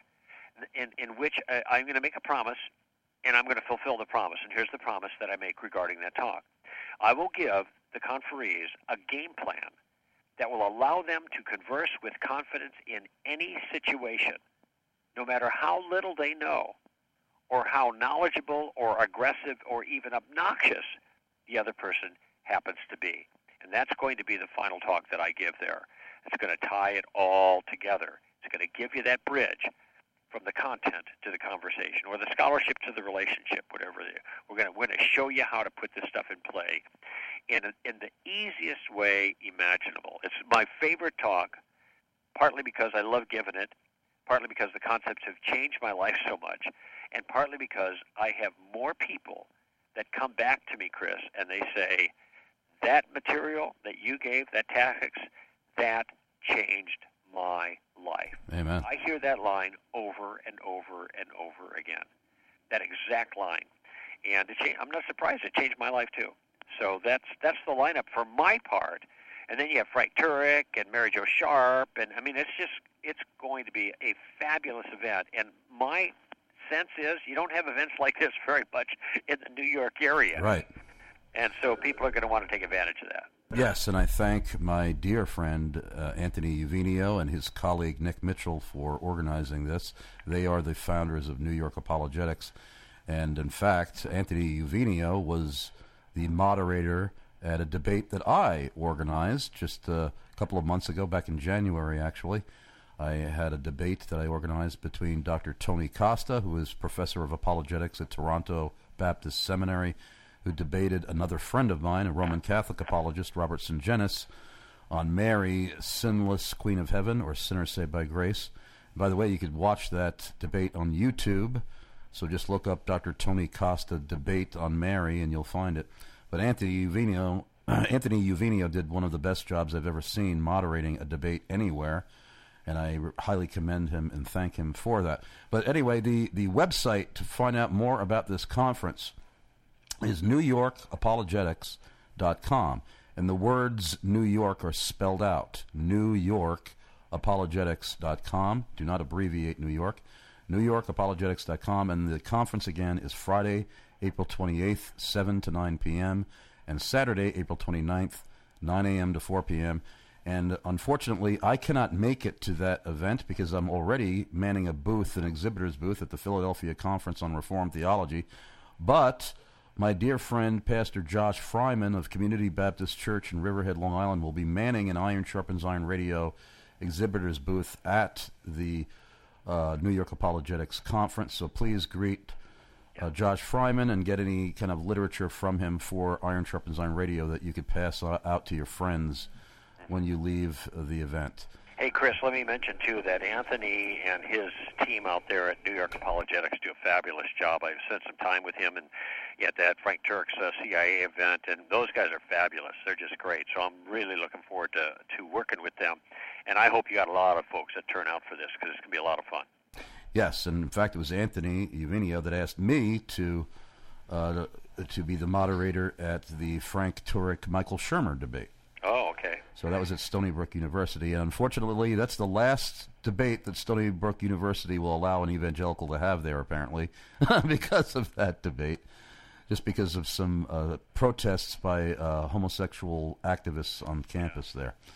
in which I'm going to make a promise, and I'm going to fulfill the promise. And here's the promise that I make regarding that talk. I will give the conferees a game plan that will allow them to converse with confidence in any situation, no matter how little they know, or how knowledgeable or aggressive or even obnoxious the other person happens to be. And that's going to be the final talk that I give there. It's going to tie it all together. It's going to give you that bridge from the content to the conversation, or the scholarship to the relationship, whatever. We're going to show you how to put this stuff in play in the easiest way imaginable. It's my favorite talk, partly because I love giving it, partly because the concepts have changed my life so much, and partly because I have more people that come back to me, Chris, and they say, that material that you gave, that tactics, that changed my life. Amen. I hear that line over and over and over again, that exact line. And I'm not surprised. It changed my life, too. So that's the lineup for my part. And then you have Frank Turek and Mary Jo Sharp. And, I mean, it's going to be a fabulous event. And my sense is you don't have events like this very much in the New York area. Right. And so people are going to want to take advantage of that. Yes, and I thank my dear friend Anthony Uvenio and his colleague Nick Mitchell for organizing this. They are the founders of New York Apologetics. And, in fact, Anthony Uvenio was the moderator at a debate that I organized just a couple of months ago, back in January, actually. I had a debate that I organized between Dr. Tony Costa, who is professor of apologetics at Toronto Baptist Seminary, who debated another friend of mine, a Roman Catholic apologist, Robert Sungenis, on Mary, sinless Queen of Heaven, or sinner saved by grace. By the way, you could watch that debate on YouTube, so just look up Dr. Tony Costa debate on Mary, and you'll find it. But Anthony Uvenio did one of the best jobs I've ever seen moderating a debate anywhere, and I highly commend him and thank him for that. But anyway, the website to find out more about this conference is NewYorkApologetics.com. And the words New York are spelled out. NewYorkApologetics.com. Do not abbreviate New York. NewYorkApologetics.com. And the conference, again, is Friday, April 28th, 7 to 9 p.m., and Saturday, April 29th, 9 a.m. to 4 p.m., and unfortunately, I cannot make it to that event because I'm already manning a booth, an exhibitor's booth, at the Philadelphia Conference on Reformed Theology. But my dear friend, Pastor Josh Fryman of Community Baptist Church in Riverhead, Long Island, will be manning an Iron Sharpens Iron Radio exhibitor's booth at the New York Apologetics Conference. So please greet Josh Fryman and get any kind of literature from him for Iron Sharpens Iron Radio that you could pass out to your friends when you leave the event. Hey, Chris, let me mention, too, that Anthony and his team out there at New York Apologetics do a fabulous job. I've spent some time with him and at that Frank Turk's CIA event, and those guys are fabulous. They're just great. So I'm really looking forward to working with them. And I hope you got a lot of folks that turn out for this because it's going to be a lot of fun. Yes, and in fact, it was Anthony Uvenio that asked me to be the moderator at the Frank Turek-Michael Shermer debate. Oh, okay. So that was at Stony Brook University. And unfortunately, that's the last debate that Stony Brook University will allow an evangelical to have there, apparently, because of that debate, just because of some protests by homosexual activists on campus there.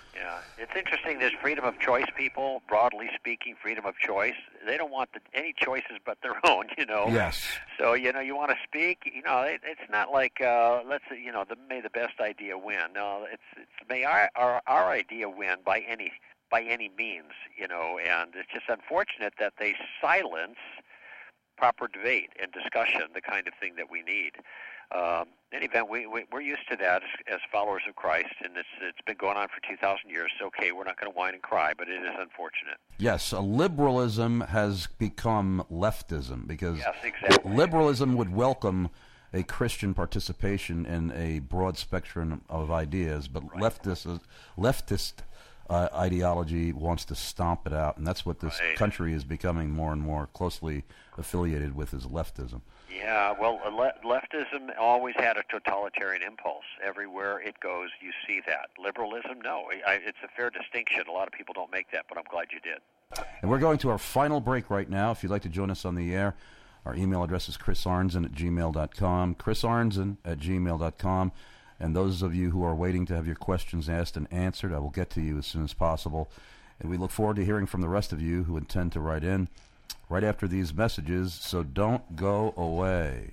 Yeah, it's interesting. There's freedom of choice people, broadly speaking, freedom of choice. They don't want any choices but their own, Yes. So, you want to speak, it's not like, may the best idea win. No, it's may our idea win by any means, and it's just unfortunate that they silence proper debate and discussion, the kind of thing that we need. In any event, we're used to that as followers of Christ, and it's been going on for 2,000 years. So, okay, we're not going to whine and cry, but it is unfortunate. Yes, liberalism has become leftism because yes, exactly. Liberalism would welcome a Christian participation in a broad spectrum of ideas, but right. leftist ideology wants to stomp it out, and that's what this right. country is becoming more and more closely affiliated with, is leftism. Yeah, well, leftism always had a totalitarian impulse. Everywhere it goes, you see that. Liberalism, no. It's a fair distinction. A lot of people don't make that, but I'm glad you did. And we're going to our final break right now. If you'd like to join us on the air, our email address is chrisarnzen@gmail.com, chrisarnzen@gmail.com. And those of you who are waiting to have your questions asked and answered, I will get to you as soon as possible. And we look forward to hearing from the rest of you who intend to write in right after these messages, so don't go away.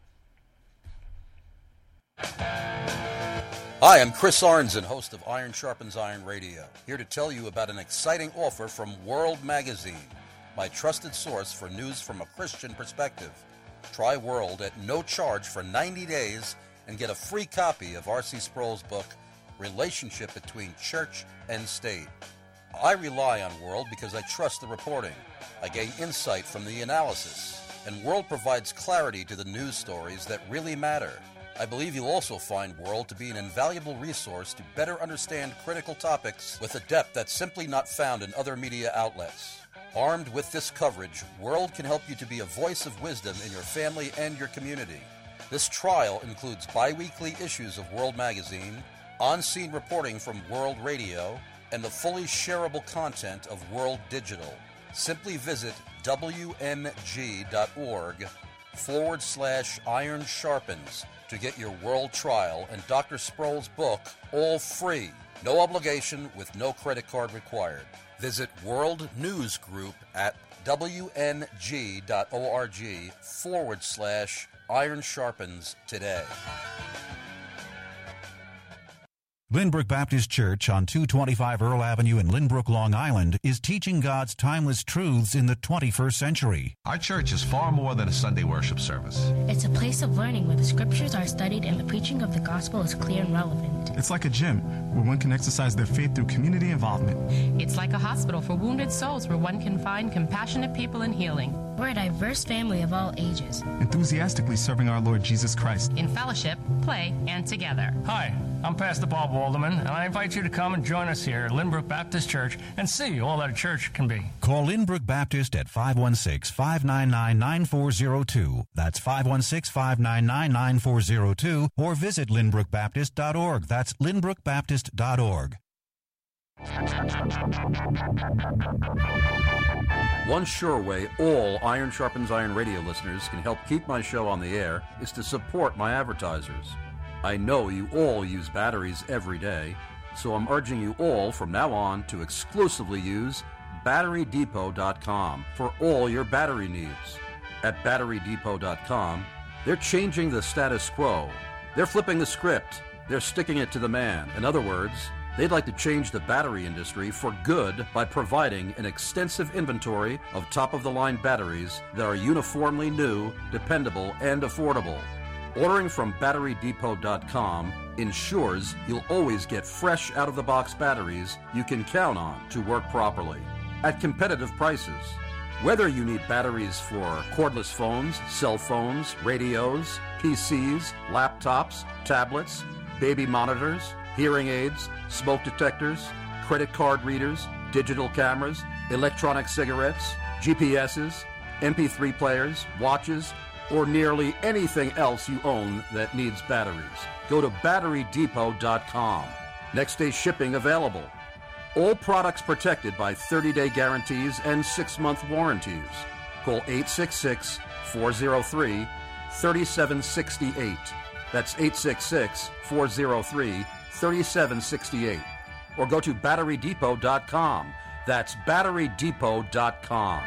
Hi, I'm Chris Arnzen, host of Iron Sharpens Iron Radio, here to tell you about an exciting offer from World Magazine, my trusted source for news from a Christian perspective. Try World at no charge for 90 days and get a free copy of R.C. Sproul's book, Relationship Between Church and State. I rely on World because I trust the reporting. I gain insight from the analysis, and World provides clarity to the news stories that really matter. I believe you'll also find World to be an invaluable resource to better understand critical topics with a depth that's simply not found in other media outlets. Armed with this coverage, World can help you to be a voice of wisdom in your family and your community. This trial includes bi-weekly issues of World Magazine, on-scene reporting from World Radio, and the fully shareable content of World Digital. Simply visit wmg.org/Iron Sharpens to get your World trial and Dr. Sproul's book all free. No obligation with no credit card required. Visit World News Group at wmg.org/Iron Sharpens today. Lynbrook Baptist Church on 225 Earl Avenue in Lynbrook, Long Island is teaching God's timeless truths in the 21st century. Our church is far more than a Sunday worship service. It's a place of learning where the scriptures are studied and the preaching of the gospel is clear and relevant. It's like a gym where one can exercise their faith through community involvement. It's like a hospital for wounded souls where one can find compassionate people in healing. We're a diverse family of all ages, enthusiastically serving our Lord Jesus Christ. In fellowship, play, and together. Hi, I'm Pastor Bob Walderman, and I invite you to come and join us here at Lynbrook Baptist Church and see all that a church can be. Call Lynbrook Baptist at 516-599-9402. That's 516-599-9402. Or visit lynbrookbaptist.org. That's lynbrookbaptist.org. One sure way all Iron Sharpens Iron radio listeners can help keep my show on the air is to support my advertisers. I know you all use batteries every day, so I'm urging you all from now on to exclusively use BatteryDepot.com for all your battery needs. At BatteryDepot.com, they're changing the status quo. They're flipping the script. They're sticking it to the man. In other words, they'd like to change the battery industry for good by providing an extensive inventory of top-of-the-line batteries that are uniformly new, dependable, and affordable. Ordering from BatteryDepot.com ensures you'll always get fresh out-of-the-box batteries you can count on to work properly at competitive prices. Whether you need batteries for cordless phones, cell phones, radios, PCs, laptops, tablets, baby monitors, hearing aids, smoke detectors, credit card readers, digital cameras, electronic cigarettes, GPSs, MP3 players, watches, or nearly anything else you own that needs batteries, go to BatteryDepot.com. Next day shipping available. All products protected by 30-day guarantees and 6-month warranties. Call 866-403-3768. That's 866-403-3768. or go to batterydepot.com. That's batterydepot.com.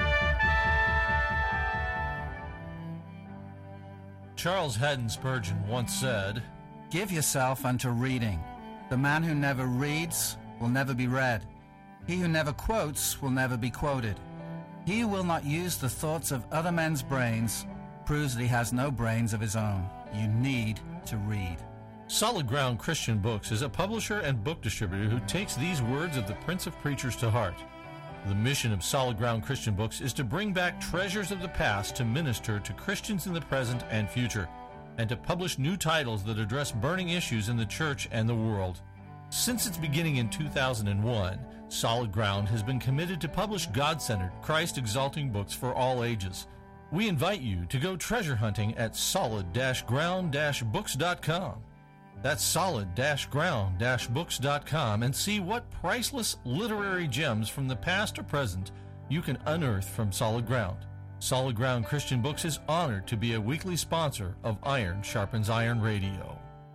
Charles Haddon Spurgeon once said, "Give yourself unto reading. The man who never reads will never be read. He who never quotes will never be quoted. He who will not use the thoughts of other men's brains proves that he has no brains of his own. You need to read." Solid Ground Christian Books is a publisher and book distributor who takes these words of the Prince of Preachers to heart. The mission of Solid Ground Christian Books is to bring back treasures of the past to minister to Christians in the present and future, and to publish new titles that address burning issues in the church and the world. Since its beginning in 2001, Solid Ground has been committed to publish God-centered, Christ-exalting books for all ages. We invite you to go treasure hunting at solid-ground-books.com. That's solid-ground-books.com, and see what priceless literary gems from the past or present you can unearth from Solid Ground. Solid Ground Christian Books is honored to be a weekly sponsor of Iron Sharpens Iron Radio.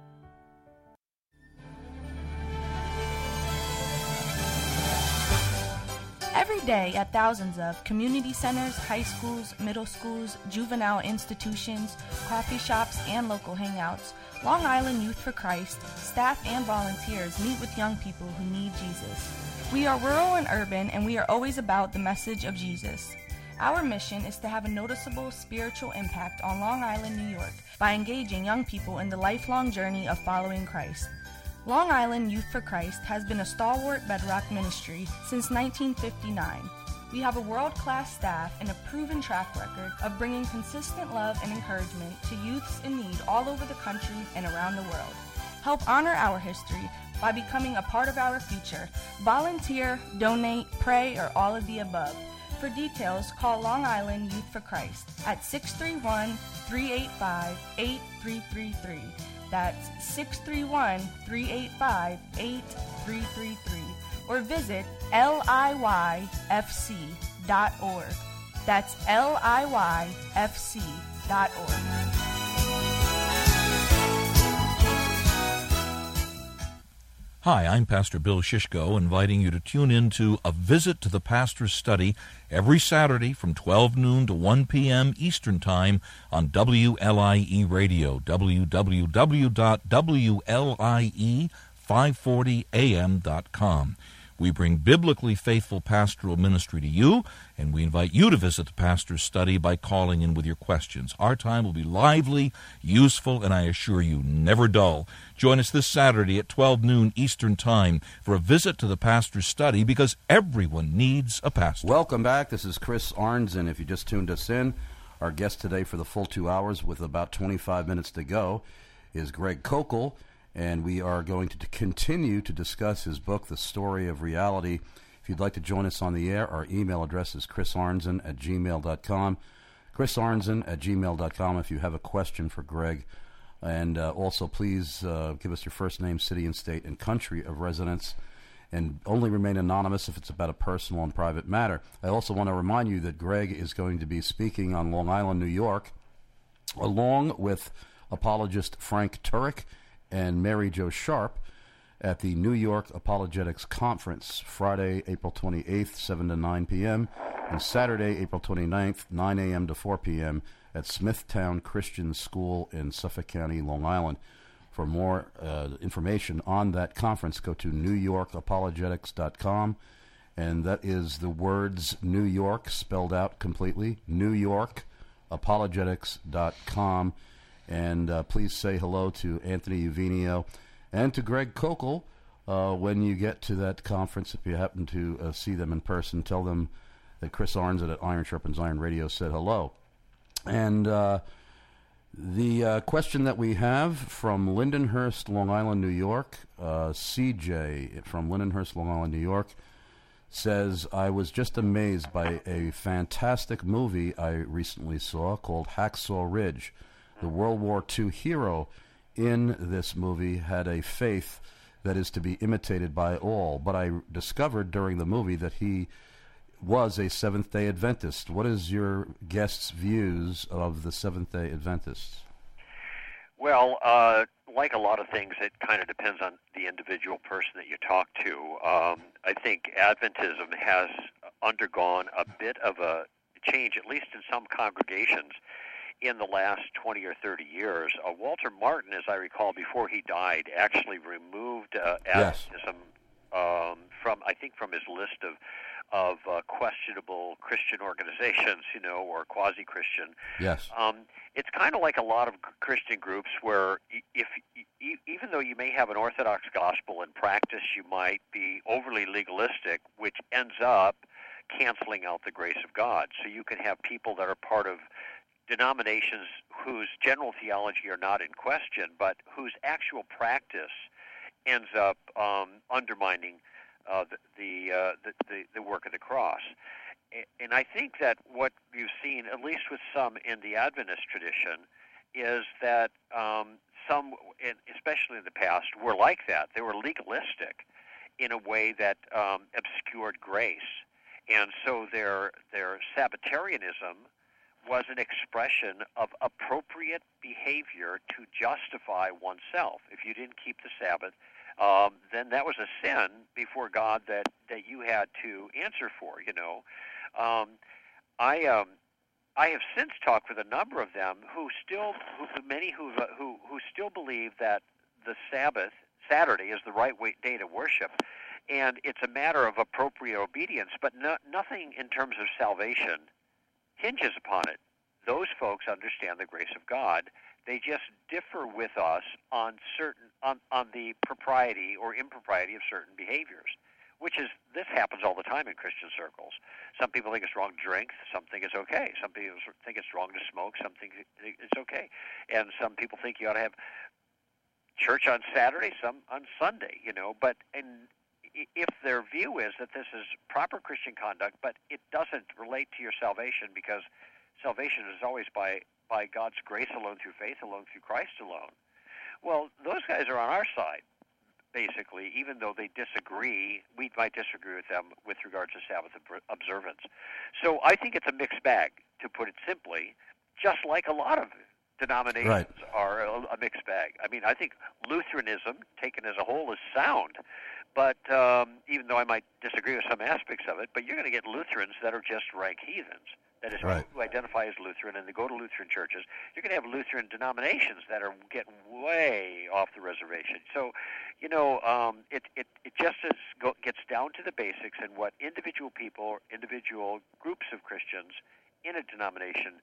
Every day at thousands of community centers, high schools, middle schools, juvenile institutions, coffee shops, and local hangouts, Long Island Youth for Christ, staff and volunteers meet with young people who need Jesus. We are rural and urban, and we are always about the message of Jesus. Our mission is to have a noticeable spiritual impact on Long Island, New York, by engaging young people in the lifelong journey of following Christ. Long Island Youth for Christ has been a stalwart bedrock ministry since 1959. We have a world-class staff and a proven track record of bringing consistent love and encouragement to youths in need all over the country and around the world. Help honor our history by becoming a part of our future. Volunteer, donate, pray, or all of the above. For details, call Long Island Youth for Christ at 631-385-8333. That's 631-385-8333. Or visit liyfc.org. That's liyfc.org. Hi, I'm Pastor Bill Shishko, inviting you to tune in to A Visit to the Pastor's Study every Saturday from 12 noon to 1 p.m. Eastern Time on WLIE Radio, www.WLIE540am.com. We bring biblically faithful pastoral ministry to you, and we invite you to visit the Pastor's Study by calling in with your questions. Our time will be lively, useful, and I assure you, never dull. Join us this Saturday at 12 noon Eastern Time for a visit to the Pastor's Study, because everyone needs a pastor. Welcome back. This is Chris Arnzen. If you just tuned us in, our guest today for the full 2 hours with about 25 minutes to go is Greg Koukl. And we are going to continue to discuss his book, The Story of Reality. If you'd like to join us on the air, our email address is chrisarnzen@gmail.com. chrisarnzen@gmail.com if you have a question for Greg. And also, please give us your first name, city and state, and country of residence. And only remain anonymous if it's about a personal and private matter. I also want to remind you that Greg is going to be speaking on Long Island, New York, along with apologist Frank Turek and Mary Jo Sharp at the New York Apologetics Conference, Friday, April 28th, 7 to 9 p.m., and Saturday, April 29th, 9 a.m. to 4 p.m. at Smithtown Christian School in Suffolk County, Long Island. For more information on that conference, go to NewYorkApologetics.com, and that is the words New York spelled out completely, NewYorkApologetics.com. And please say hello to Anthony Uvenio and to Greg Koukl when you get to that conference. If you happen to see them in person, tell them that Chris Arnzen at Iron Sharpens Iron Radio said hello. And the question that we have from Lindenhurst, Long Island, New York, CJ from Lindenhurst, Long Island, New York, says, I was just amazed by a fantastic movie I recently saw called Hacksaw Ridge. The World War II hero in this movie had a faith that is to be imitated by all. But I discovered during the movie that he was a Seventh-day Adventist. What is your guest's views of the Seventh-day Adventists? Well, like a lot of things, it kind of depends on the individual person that you talk to. I think Adventism has undergone a bit of a change, at least in some congregations, in the last 20 or 30 years. Walter Martin, as I recall, before he died, actually removed Adventism from his list of questionable Christian organizations, or quasi-Christian. Yes. It's kind of like a lot of Christian groups where even though you may have an orthodox gospel in practice, you might be overly legalistic, which ends up canceling out the grace of God. So you can have people that are part of denominations whose general theology are not in question, but whose actual practice ends up undermining the work of the cross. And I think that what you've seen, at least with some in the Adventist tradition, is that some, especially in the past, were like that. They were legalistic in a way that obscured grace. And so their Sabbatarianism was an expression of appropriate behavior to justify oneself. If you didn't keep the Sabbath, then that was a sin before God that you had to answer for. I have since talked with a number of them who still believe that the Saturday is the right day to worship, and it's a matter of appropriate obedience, but nothing in terms of salvation hinges upon it. Those folks understand the grace of God. They just differ with us on the propriety or impropriety of certain behaviors, this happens all the time in Christian circles. Some people think it's wrong to drink, some think it's okay. Some people think it's wrong to smoke, some think it's okay. And some people think you ought to have church on Saturday, some on Sunday, But if their view is that this is proper Christian conduct, but it doesn't relate to your salvation, because salvation is always by God's grace alone, through faith alone, through Christ alone. Well, those guys are on our side, basically, even though they disagree. We might disagree with them with regards to Sabbath observance. So I think it's a mixed bag, to put it simply, just like a lot of denominations are a mixed bag. I mean, I think Lutheranism, taken as a whole, is sound. But even though I might disagree with some aspects of it, but you're going to get Lutherans that are just rank heathens. That is, people who identify as Lutheran and they go to Lutheran churches. You're going to have Lutheran denominations that are getting way off the reservation. So, it just gets down to the basics and what individual people, individual groups of Christians in a denomination,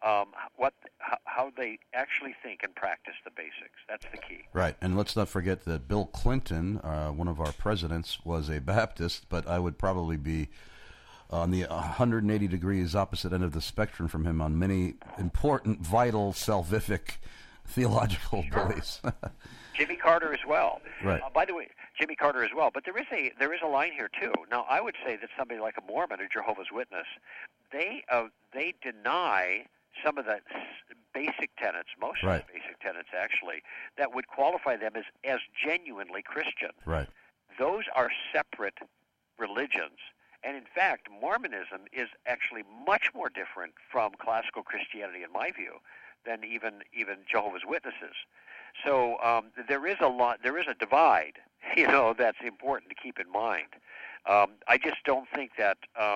how they actually think and practice the basics. That's the key. Right, and let's not forget that Bill Clinton, one of our presidents, was a Baptist, but I would probably be on the 180 degrees opposite end of the spectrum from him on many important, vital, salvific theological beliefs. Jimmy Carter as well. Right. By the way, Jimmy Carter as well. But there is a line here too. Now, I would say that somebody like a Mormon or Jehovah's Witness, they deny some of the basic tenets, most of the basic tenets actually, that would qualify them as genuinely Christian. Right. Those are separate religions. And in fact, Mormonism is actually much more different from classical Christianity, in my view, than even Jehovah's Witnesses. So there is a divide, that's important to keep in mind. I just don't think that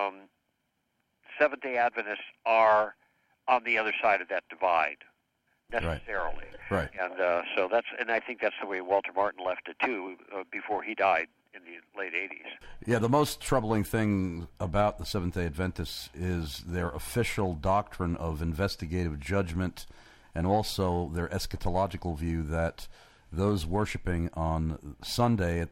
Seventh-day Adventists are on the other side of that divide necessarily. Right. And and I think that's the way Walter Martin left it too before he died in the late 80s. Yeah, the most troubling thing about the Seventh-day Adventists is their official doctrine of investigative judgment, and also their eschatological view that those worshiping on Sunday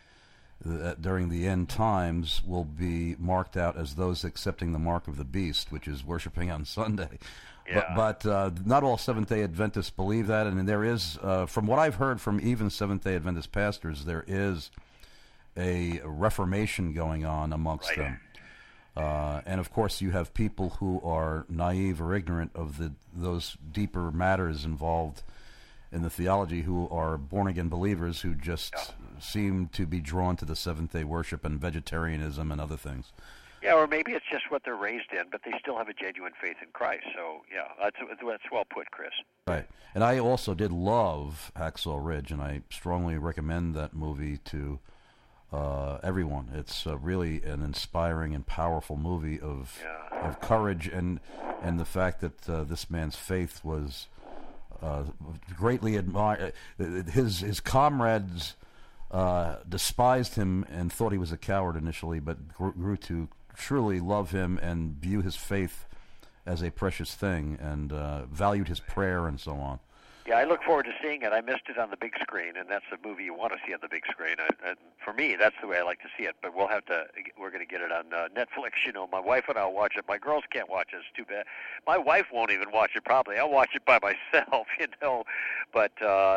during the end times will be marked out as those accepting the mark of the beast, which is worshiping on Sunday. Yeah. But not all Seventh-day Adventists believe that, and there is, from what I've heard from even Seventh-day Adventist pastors, there is a reformation going on amongst them. And of course, you have people who are naive or ignorant of those deeper matters involved in the theology, who are born-again believers who just seem to be drawn to the Seventh-day worship and vegetarianism and other things. Yeah, or maybe it's just what they're raised in, but they still have a genuine faith in Christ. So, yeah, that's well put, Chris. Right. And I also did love Hacksaw Ridge, and I strongly recommend that movie to everyone. It's really an inspiring and powerful movie of courage and the fact that this man's faith was greatly admired. His comrades despised him and thought he was a coward initially, but grew to truly love him and view his faith as a precious thing, and valued his prayer and so on. Yeah, I look forward to seeing it. I missed it on the big screen, and that's the movie you want to see on the big screen. For me, that's the way I like to see it. But we're going to get it on Netflix. You know, my wife and I'll watch it. My girls can't watch it. It's too bad. My wife won't even watch it. Probably I'll watch it by myself. You know, but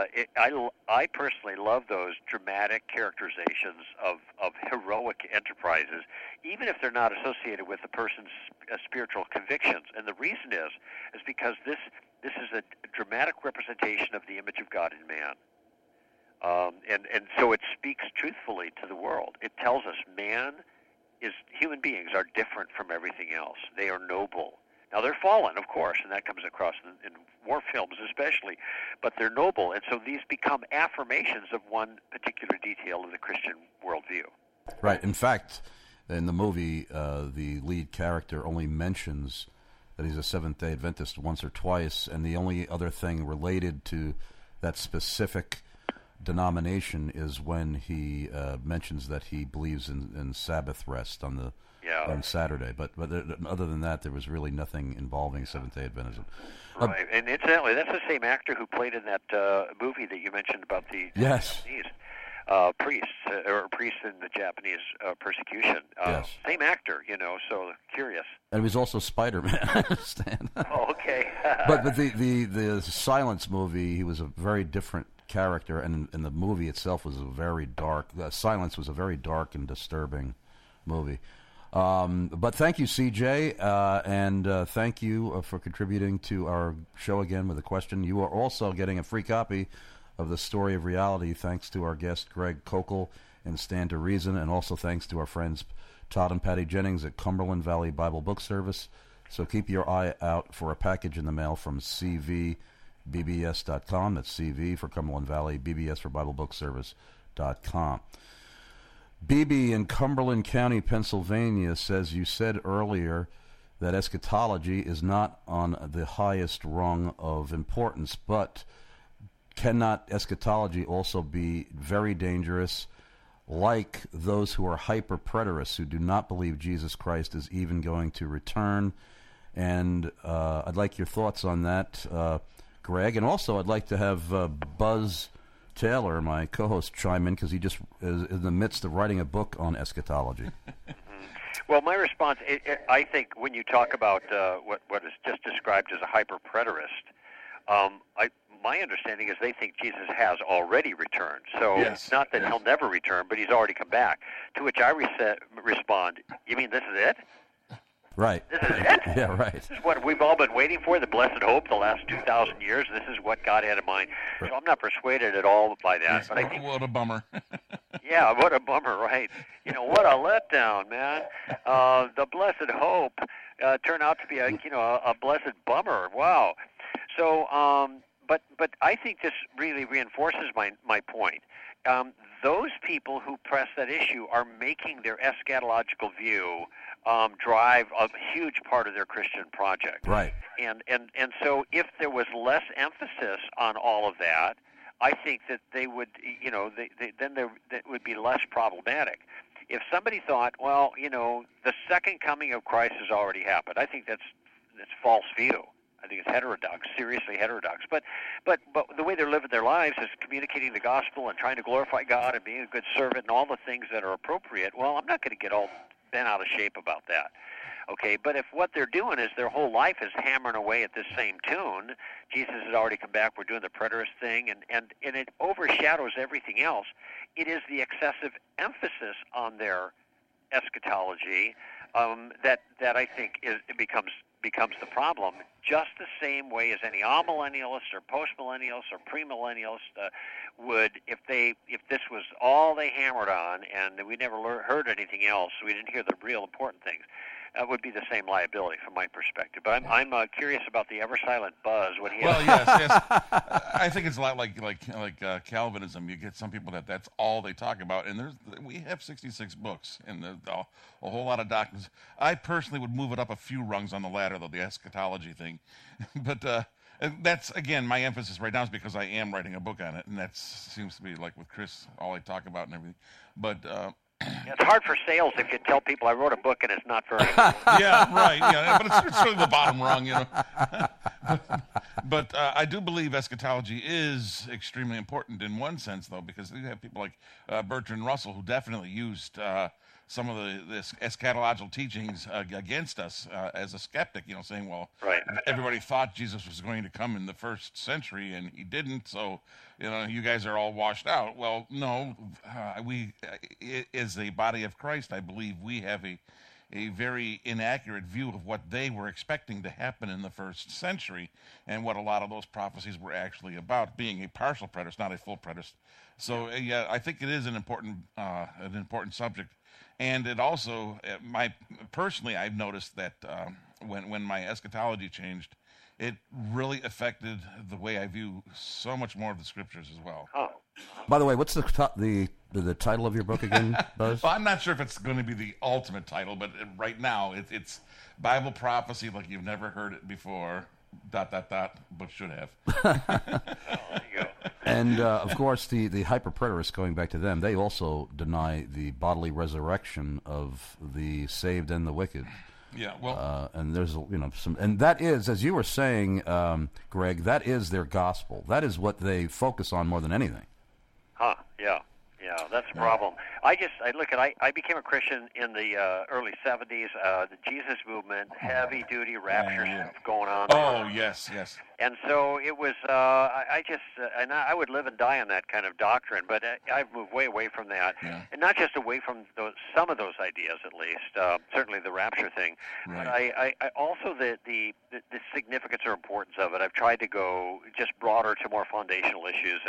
I personally love those dramatic characterizations of heroic enterprises, even if they're not associated with the person's spiritual convictions. And the reason is because this is a dramatic representation of the image of God in man. And so it speaks truthfully to the world. It tells us human beings are different from everything else. They are noble. Now, they're fallen, of course, and that comes across in war films especially, but they're noble. And so these become affirmations of one particular detail of the Christian worldview. Right. In fact, in the movie, the lead character only mentions that he's a Seventh-day Adventist once or twice, and the only other thing related to that specific denomination is when he mentions that he believes in Sabbath rest on Saturday. But other than that, there was really nothing involving Seventh-day Adventism. Right, and incidentally, that's the same actor who played in that movie that you mentioned about the Japanese priests in the Japanese persecution. Yes. Same actor, you know, so curious. And he was also Spider-Man, I understand. Oh, okay. but the Silence movie, he was a very different character, and the movie itself was a very dark. Silence was a very dark and disturbing movie. But thank you, CJ, and thank you for contributing to our show again with a question. You are also getting a free copy of The Story of Reality, thanks to our guest Greg Kokel and Stand to Reason, and also thanks to our friends Todd and Patty Jennings at Cumberland Valley Bible Book Service. So keep your eye out for a package in the mail from CVBBS.com. That's CV for Cumberland Valley, BBS for BibleBookService.com. BB in Cumberland County, Pennsylvania says, you said earlier that eschatology is not on the highest rung of importance, but cannot eschatology also be very dangerous, like those who are hyper-preterists, who do not believe Jesus Christ is even going to return? And I'd like your thoughts on that, Greg. And also I'd like to have Buzz Taylor, my co-host, chime in, because he just is in the midst of writing a book on eschatology. Well, my response, I think when you talk about what is just described as a hyper-preterist, my understanding is they think Jesus has already returned. So it's not that he'll never return, but he's already come back. To which I respond, you mean this is it? Right. This is it? Yeah, right. This is what we've all been waiting for, the blessed hope, the last 2,000 years. This is what God had in mind. So I'm not persuaded at all by that. Yes, but I think, what a bummer. Yeah, what a bummer, right? You know, what a letdown, man. The blessed hope turned out to be a blessed bummer. Wow. So, but I think this really reinforces my point. Those people who press that issue are making their eschatological view drive a huge part of their Christian project. Right. And so if there was less emphasis on all of that, I think that they would, that would be less problematic. If somebody thought, well, the second coming of Christ has already happened, I think that's false view. I think it's heterodox, seriously heterodox. But the way they're living their lives is communicating the gospel and trying to glorify God and being a good servant and all the things that are appropriate. Well, I'm not going to get all bent out of shape about that. Okay, but if what they're doing is their whole life is hammering away at this same tune, Jesus has already come back, we're doing the preterist thing, and it overshadows everything else. It is the excessive emphasis on their eschatology that I think it becomes becomes the problem, just the same way as any amillennialist or postmillennialist or premillennialist would, if this was all they hammered on and we never heard anything else, we didn't hear the real important things. Would be the same liability from my perspective. But I'm curious about the ever silent Buzz. What he well, yes. I think it's a lot like Calvinism. You get some people that's all they talk about, and we have 66 books and a whole lot of doctrines. I personally would move it up a few rungs on the ladder, though, the eschatology thing. But that's, again, my emphasis right now is because I am writing a book on it, and that seems to be like with Chris, all I talk about and everything. But it's hard for sales if you tell people I wrote a book and it's not very good. Yeah, right. Yeah, but it's really the bottom rung, you know. But I do believe eschatology is extremely important in one sense, though, because you have people like Bertrand Russell who definitely used some of the eschatological teachings against us as a skeptic, you know, saying, well, right. Everybody thought Jesus was going to come in the first century and he didn't, so, you know, you guys are all washed out. Well, no, we, as a body of Christ, I believe we have a very inaccurate view of what they were expecting to happen in the first century and what a lot of those prophecies were actually about, being a partial preterist, not a full preterist. So, yeah, I think it is an important subject. And it also, personally, I've noticed that when my eschatology changed, it really affected the way I view so much more of the scriptures as well. Oh. By the way, what's the title of your book again, Buzz? Well, I'm not sure if it's going to be the ultimate title, but right now it's Bible prophecy like you've never heard it before, ... but should have. There you go. And, of course, the hyper-preterists, going back to them, they also deny the bodily resurrection of the saved and the wicked. Yeah, well... and there's, you know, some... And that is, as you were saying, Greg, that is their gospel. That is what they focus on more than anything. Huh, yeah. Yeah, that's the problem. I became a Christian in the early 70s, the Jesus movement, heavy-duty rapture stuff going on. Oh, yes. And so it was, and I would live and die on that kind of doctrine, but I've moved way away from that. Yeah. And not just away from some of those ideas, at least, certainly the rapture thing. Right. But I also, the significance or importance of it, I've tried to go just broader to more foundational issues,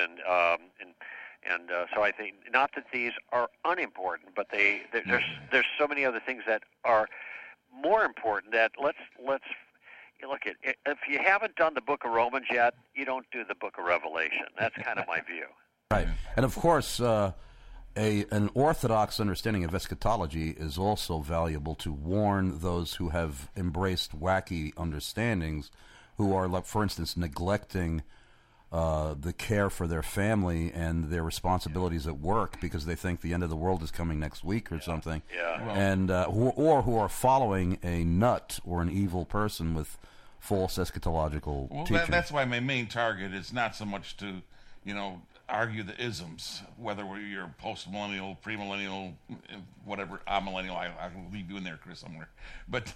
and so I think, not that these are unimportant, but there's so many other things that are more important that let's look at. If you haven't done the Book of Romans yet, you don't do the Book of Revelation. That's kind of my view. Right, and of course, an orthodox understanding of eschatology is also valuable to warn those who have embraced wacky understandings, who are, like, for instance, neglecting the care for their family and their responsibilities at work because they think the end of the world is coming next week or something. Yeah. Well, and who are following a nut or an evil person with false eschatological teaching. That's why my main target is not so much to, you know, argue the isms, whether you're post-millennial, premillennial, whatever, amillennial. I'll leave you in there, Chris, somewhere. But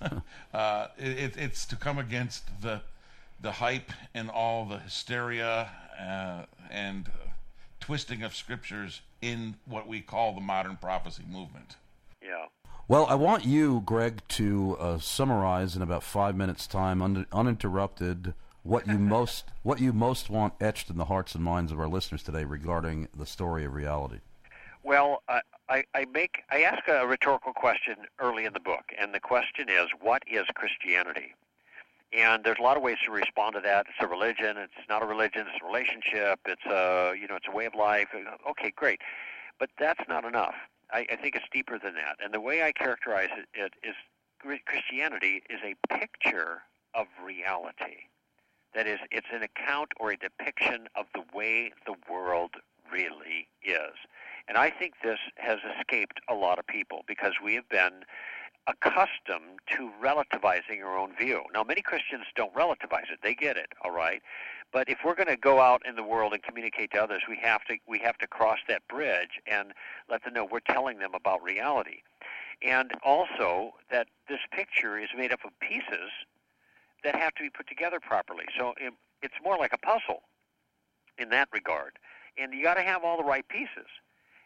it's to come against the hype and all the hysteria and twisting of scriptures in what we call the modern prophecy movement. Yeah. Well, I want you, Greg, to summarize in about 5 minutes' time, uninterrupted, what you most want etched in the hearts and minds of our listeners today regarding the story of reality. Well, I ask a rhetorical question early in the book, and the question is, what is Christianity? And there's a lot of ways to respond to that. It's a religion. It's not a religion. It's a relationship. It's it's a way of life. Okay, great. But that's not enough. I think it's deeper than that. And the way I characterize it is Christianity is a picture of reality. That is, it's an account or a depiction of the way the world really is. And I think this has escaped a lot of people because we have been accustomed to relativizing our own view. Now, many Christians don't relativize it; they get it, all right. But if we're going to go out in the world and communicate to others, we have to cross that bridge and let them know we're telling them about reality, and also that this picture is made up of pieces that have to be put together properly. So it's more like a puzzle in that regard, and you got to have all the right pieces.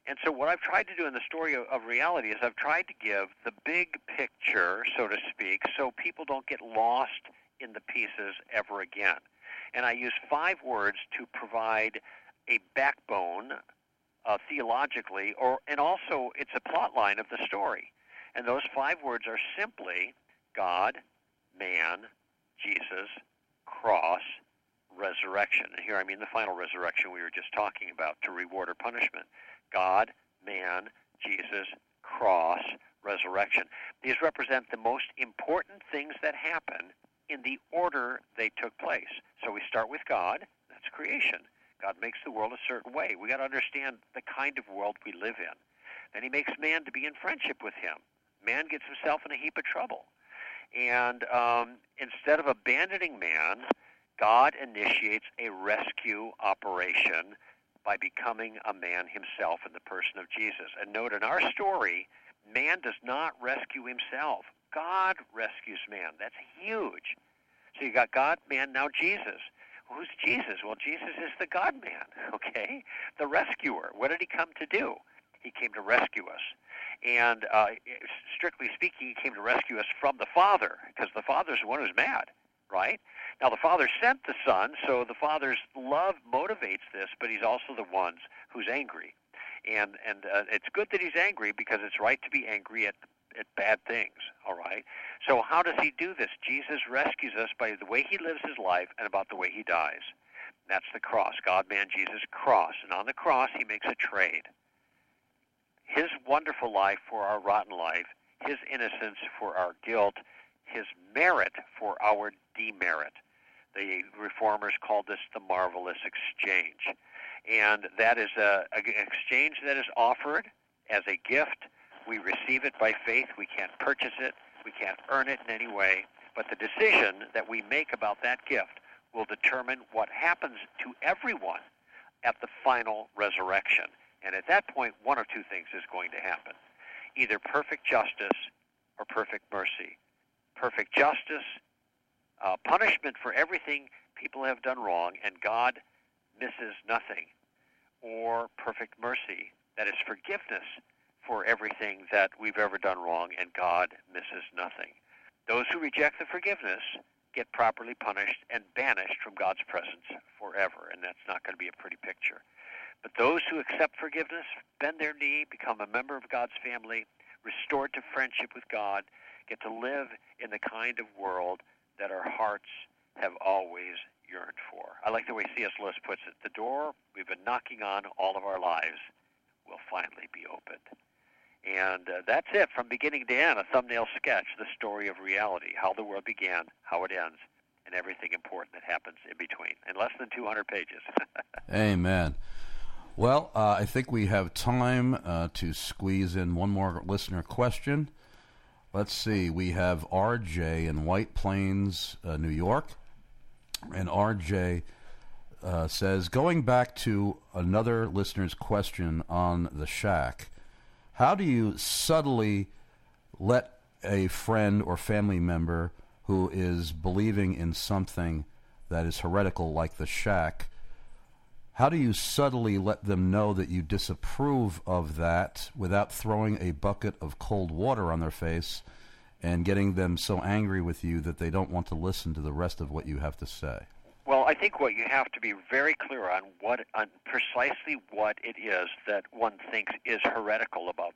And so what I've tried to do in the story of reality is I've tried to give the big picture, so to speak, so people don't get lost in the pieces ever again. And I use 5 words to provide a backbone theologically, and also it's a plot line of the story. And those 5 words are simply God, man, Jesus, cross, resurrection. And here I mean the final resurrection we were just talking about, to reward or punishment. God, man, Jesus, cross, resurrection. These represent the most important things that happen in the order they took place. So we start with God, that's creation. God makes the world a certain way. We got to understand the kind of world we live in. Then he makes man to be in friendship with him. Man gets himself in a heap of trouble. And instead of abandoning man, God initiates a rescue operation by becoming a man himself in the person of Jesus. And note, in our story, man does not rescue himself. God rescues man. That's huge. So you got God, man, now Jesus. Who's Jesus? Well, Jesus is the God-man, okay? The rescuer. What did he come to do? He came to rescue us. And strictly speaking, he came to rescue us from the Father, because the Father's the one who's mad, right? Now, the Father sent the Son, so the Father's love motivates this, but he's also the one who's angry. And it's good that he's angry, because it's right to be angry at bad things, all right? So how does he do this? Jesus rescues us by the way he lives his life and about the way he dies. That's the cross. God, man, Jesus, cross. And on the cross, he makes a trade. His wonderful life for our rotten life, his innocence for our guilt, his merit for our demerit. The reformers called this the marvelous exchange. And that is an exchange that is offered as a gift. We receive it by faith. We can't purchase it. We can't earn it in any way. But the decision that we make about that gift will determine what happens to everyone at the final resurrection. And at that point, one of 2 things is going to happen. Either perfect justice or perfect mercy. Perfect justice, punishment for everything people have done wrong, and God misses nothing. Or perfect mercy, that is forgiveness for everything that we've ever done wrong, and God misses nothing. Those who reject the forgiveness get properly punished and banished from God's presence forever, and that's not going to be a pretty picture. But those who accept forgiveness, bend their knee, become a member of God's family, restored to friendship with God, get to live in the kind of world that our hearts have always yearned for. I like the way C.S. Lewis puts it. The door we've been knocking on all of our lives will finally be opened. And that's it, from beginning to end, a thumbnail sketch, the story of reality, how the world began, how it ends, and everything important that happens in between, in less than 200 pages. Amen. Well, I think we have time to squeeze in one more listener question. Let's see. We have R.J. in White Plains, New York. And R.J. Says, going back to another listener's question on the shack, how do you subtly let a friend or family member who is believing in something that is heretical like the shack, how do you subtly let them know that you disapprove of that without throwing a bucket of cold water on their face and getting them so angry with you that they don't want to listen to the rest of what you have to say? Well, I think what you have to be very clear on precisely what it is that one thinks is heretical about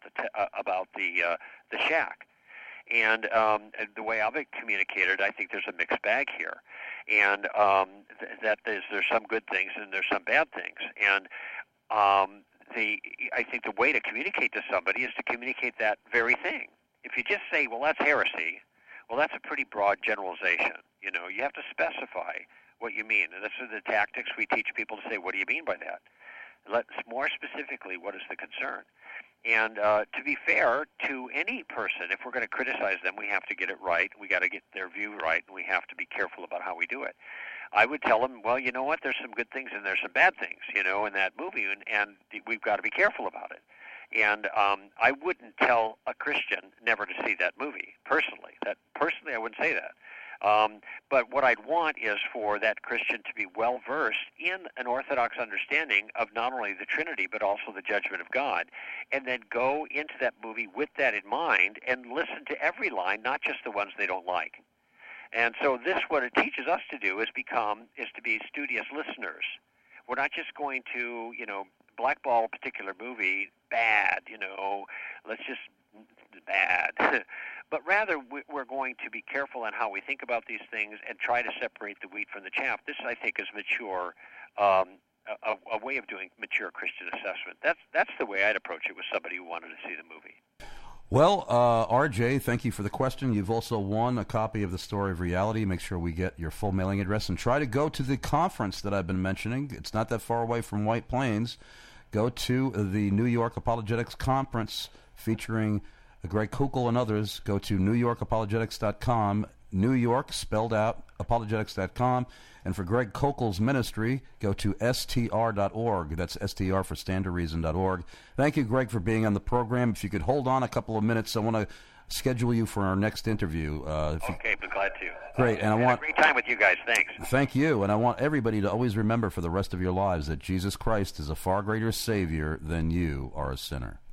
the shack, and the way I've communicated, I think there's a mixed bag here, and that there's some good things and there's some bad things, and I think the way to communicate to somebody is to communicate that very thing. If you just say, "Well, that's heresy," well, that's a pretty broad generalization. You know, you have to specify what you mean. And this is the tactics we teach people to say, what do you mean by that? Let's more specifically, what is the concern? And to be fair to any person, if we're going to criticize them, we have to get it right. We got to get their view right, and we have to be careful about how we do it. I would tell them, well, you know what? There's some good things and there's some bad things, you know, in that movie, and we've got to be careful about it. And I wouldn't tell a Christian never to see that movie, personally. Personally, I wouldn't say that. But what I'd want is for that Christian to be well-versed in an Orthodox understanding of not only the Trinity, but also the judgment of God, and then go into that movie with that in mind and listen to every line, not just the ones they don't like. And so this, what it teaches us to do is to be studious listeners. We're not just going to, blackball a particular movie, bad, let's just, bad. But rather, we're going to be careful in how we think about these things and try to separate the wheat from the chaff. This, I think, is mature, a way of doing mature Christian assessment. That's the way I'd approach it with somebody who wanted to see the movie. Well, RJ, thank you for the question. You've also won a copy of The Story of Reality. Make sure we get your full mailing address and try to go to the conference that I've been mentioning. It's not that far away from White Plains. Go to the New York Apologetics Conference featuring Greg Koukl and others. Go to NewYorkApologetics.com, New York, spelled out, apologetics.com. And for Greg Koukl's ministry, go to str.org. That's STR for standardreason.org. Thank you, Greg, for being on the program. If you could hold on a couple of minutes, I want to schedule you for our next interview. Okay, be glad to. Great. And I want a great time with you guys. Thanks. Thank you. And I want everybody to always remember for the rest of your lives that Jesus Christ is a far greater Savior than you are a sinner.